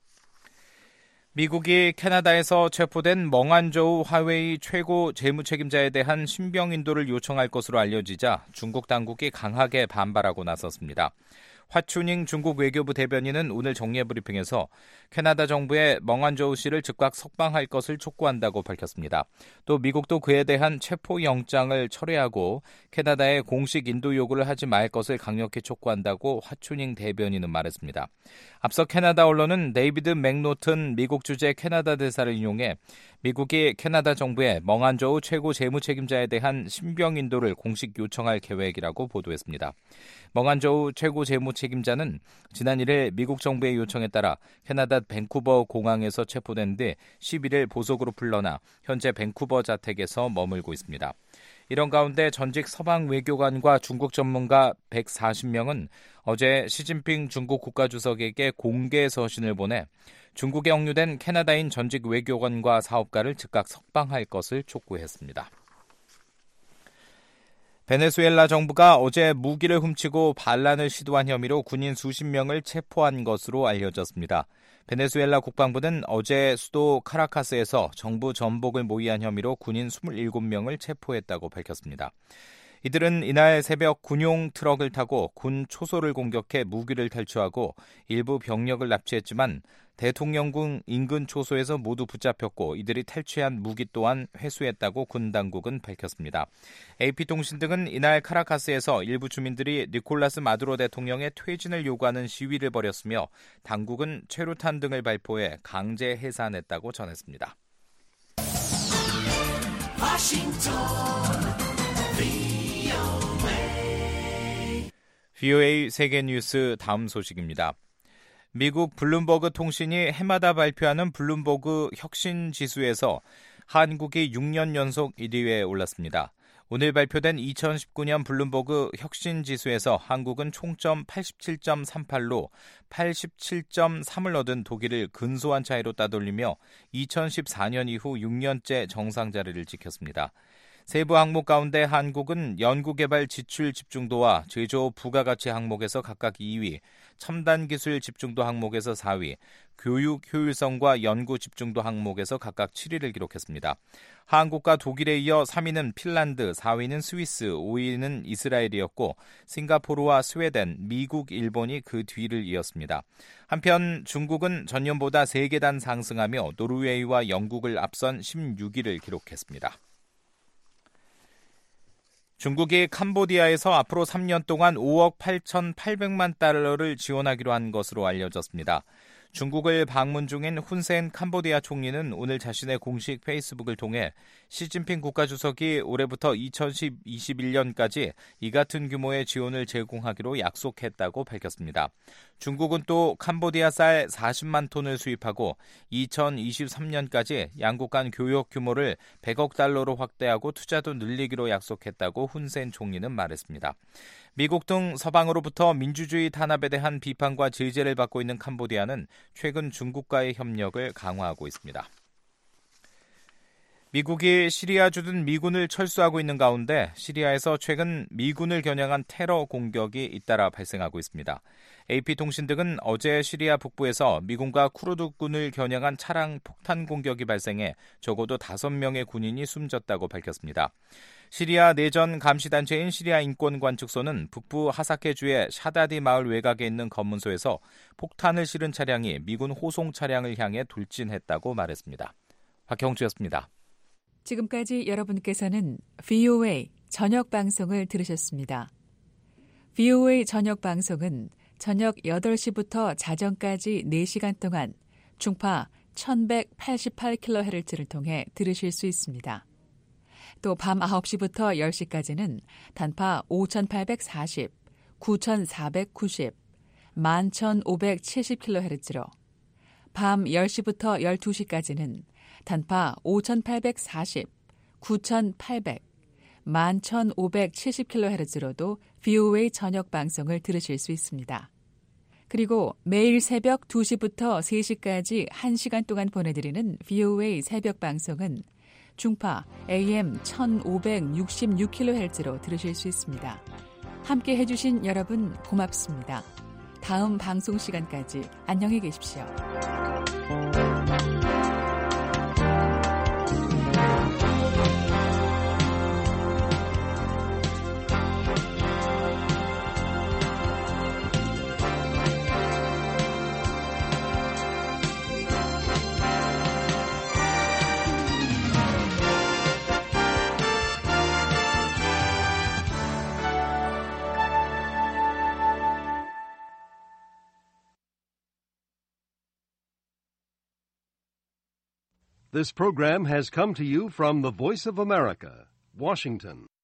미국이 캐나다에서 체포된 멍안저우 화웨이 최고 재무책임자에 대한 신병 인도를 요청할 것으로 알려지자 중국 당국이 강하게 반발하고 나섰습니다. 화춘잉 중국 외교부 대변인은 오늘 정례 브리핑에서 캐나다 정부의 멍완저우 씨를 즉각 석방할 것을 촉구한다고 밝혔습니다. 또 미국도 그에 대한 체포영장을 철회하고 캐나다에 공식 인도 요구를 하지 말 것을 강력히 촉구한다고 화춘잉 대변인은 말했습니다. 앞서 캐나다 언론은 데이비드 맥노튼 미국 주재 캐나다 대사를 인용해 미국이 캐나다 정부에 멍완저우 최고 재무 책임자에 대한 신병 인도를 공식 요청할 계획이라고 보도했습니다. 멍완저우 최고 재무 책임자는 지난 일 일 미국 정부의 요청에 따라 캐나다 밴쿠버 공항에서 체포된 뒤 십일 일 보석으로 풀려나 현재 밴쿠버 자택에서 머물고 있습니다. 이런 가운데 전직 서방 외교관과 중국 전문가 백사십 명은 어제 시진핑 중국 국가주석에게 공개 서신을 보내 중국에 억류된 캐나다인 전직 외교관과 사업가를 즉각 석방할 것을 촉구했습니다. 베네수엘라 정부가 어제 무기를 훔치고 반란을 시도한 혐의로 군인 수십 명을 체포한 것으로 알려졌습니다. 베네수엘라 국방부는 어제 수도 카라카스에서 정부 전복을 모의한 혐의로 군인 이십칠 명을 체포했다고 밝혔습니다. 이들은 이날 새벽 군용 트럭을 타고 군 초소를 공격해 무기를 탈취하고 일부 병력을 납치했지만 대통령궁 인근 초소에서 모두 붙잡혔고 이들이 탈취한 무기 또한 회수했다고 군 당국은 밝혔습니다. 에이피통신 등은 이날 카라카스에서 일부 주민들이 니콜라스 마두로 대통령의 퇴진을 요구하는 시위를 벌였으며 당국은 최루탄 등을 발포해 강제 해산했다고 전했습니다. 워싱턴 브이오에이 세계뉴스 다음 소식입니다. 미국 블룸버그 통신이 해마다 발표하는 블룸버그 혁신지수에서 한국이 육 년 연속 일 위에 올랐습니다. 오늘 발표된 이천십구 년 블룸버그 혁신지수에서 한국은 총점 팔십칠 점 삼팔로 팔십칠 점 삼을 얻은 독일을 근소한 차이로 따돌리며 이천십사 년 이후 육 년째 정상 자리를 지켰습니다. 세부 항목 가운데 한국은 연구개발 지출 집중도와 제조 부가가치 항목에서 각각 이 위, 첨단기술 집중도 항목에서 사 위, 교육 효율성과 연구 집중도 항목에서 각각 칠 위를 기록했습니다. 한국과 독일에 이어 삼 위는 핀란드, 사 위는 스위스, 오 위는 이스라엘이었고 싱가포르와 스웨덴, 미국, 일본이 그 뒤를 이었습니다. 한편 중국은 전년보다 세 계단 상승하며 노르웨이와 영국을 앞선 십육 위를 기록했습니다. 중국이 캄보디아에서 앞으로 삼 년 동안 오억 팔천팔백만 달러를 지원하기로 한 것으로 알려졌습니다. 중국을 방문 중인 훈센 캄보디아 총리는 오늘 자신의 공식 페이스북을 통해 시진핑 국가주석이 올해부터 이천이십일 년까지 이 같은 규모의 지원을 제공하기로 약속했다고 밝혔습니다. 중국은 또 캄보디아 쌀 사십만 톤을 수입하고 이천이십삼 년까지 양국 간 교역 규모를 백억 달러로 확대하고 투자도 늘리기로 약속했다고 훈센 총리는 말했습니다. 미국 등 서방으로부터 민주주의 탄압에 대한 비판과 제재를 받고 있는 캄보디아는 최근 중국과의 협력을 강화하고 있습니다. 미국이 시리아 주둔 미군을 철수하고 있는 가운데 시리아에서 최근 미군을 겨냥한 테러 공격이 잇따라 발생하고 있습니다. 에이피통신 등은 어제 시리아 북부에서 미군과 쿠르드군을 겨냥한 차량 폭탄 공격이 발생해 적어도 다섯 명의 군인이 숨졌다고 밝혔습니다. 시리아 내전 감시단체인 시리아 인권관측소는 북부 하사케주의 샤다디 마을 외곽에 있는 검문소에서 폭탄을 실은 차량이 미군 호송 차량을 향해 돌진했다고 말했습니다. 박형주였습니다. 지금까지 여러분께서는 브이오에이 저녁 방송을 들으셨습니다. 브이오에이 저녁 방송은 저녁 여덟 시부터 자정까지 네 시간 동안 중파 천백팔십팔 킬로헤르츠를 통해 들으실 수 있습니다. 또 밤 아홉 시부터 열 시까지는 단파 오천팔백사십, 구천사백구십, 만 천오백칠십 킬로헤르츠로 밤 열 시부터 열두 시까지는 단파 오천팔백사십, 구천팔백, 만 천오백칠십 킬로헤르츠로도 브이오에이 저녁 방송을 들으실 수 있습니다. 그리고 매일 새벽 두 시부터 세 시까지 한 시간 동안 보내드리는 브이오에이 새벽 방송은 중파 에이엠 천오백육십육 킬로헤르츠로 들으실 수 있습니다. 함께 해주신 여러분 고맙습니다. 다음 방송 시간까지 안녕히 계십시오. This program has come to you from the Voice of America, Washington.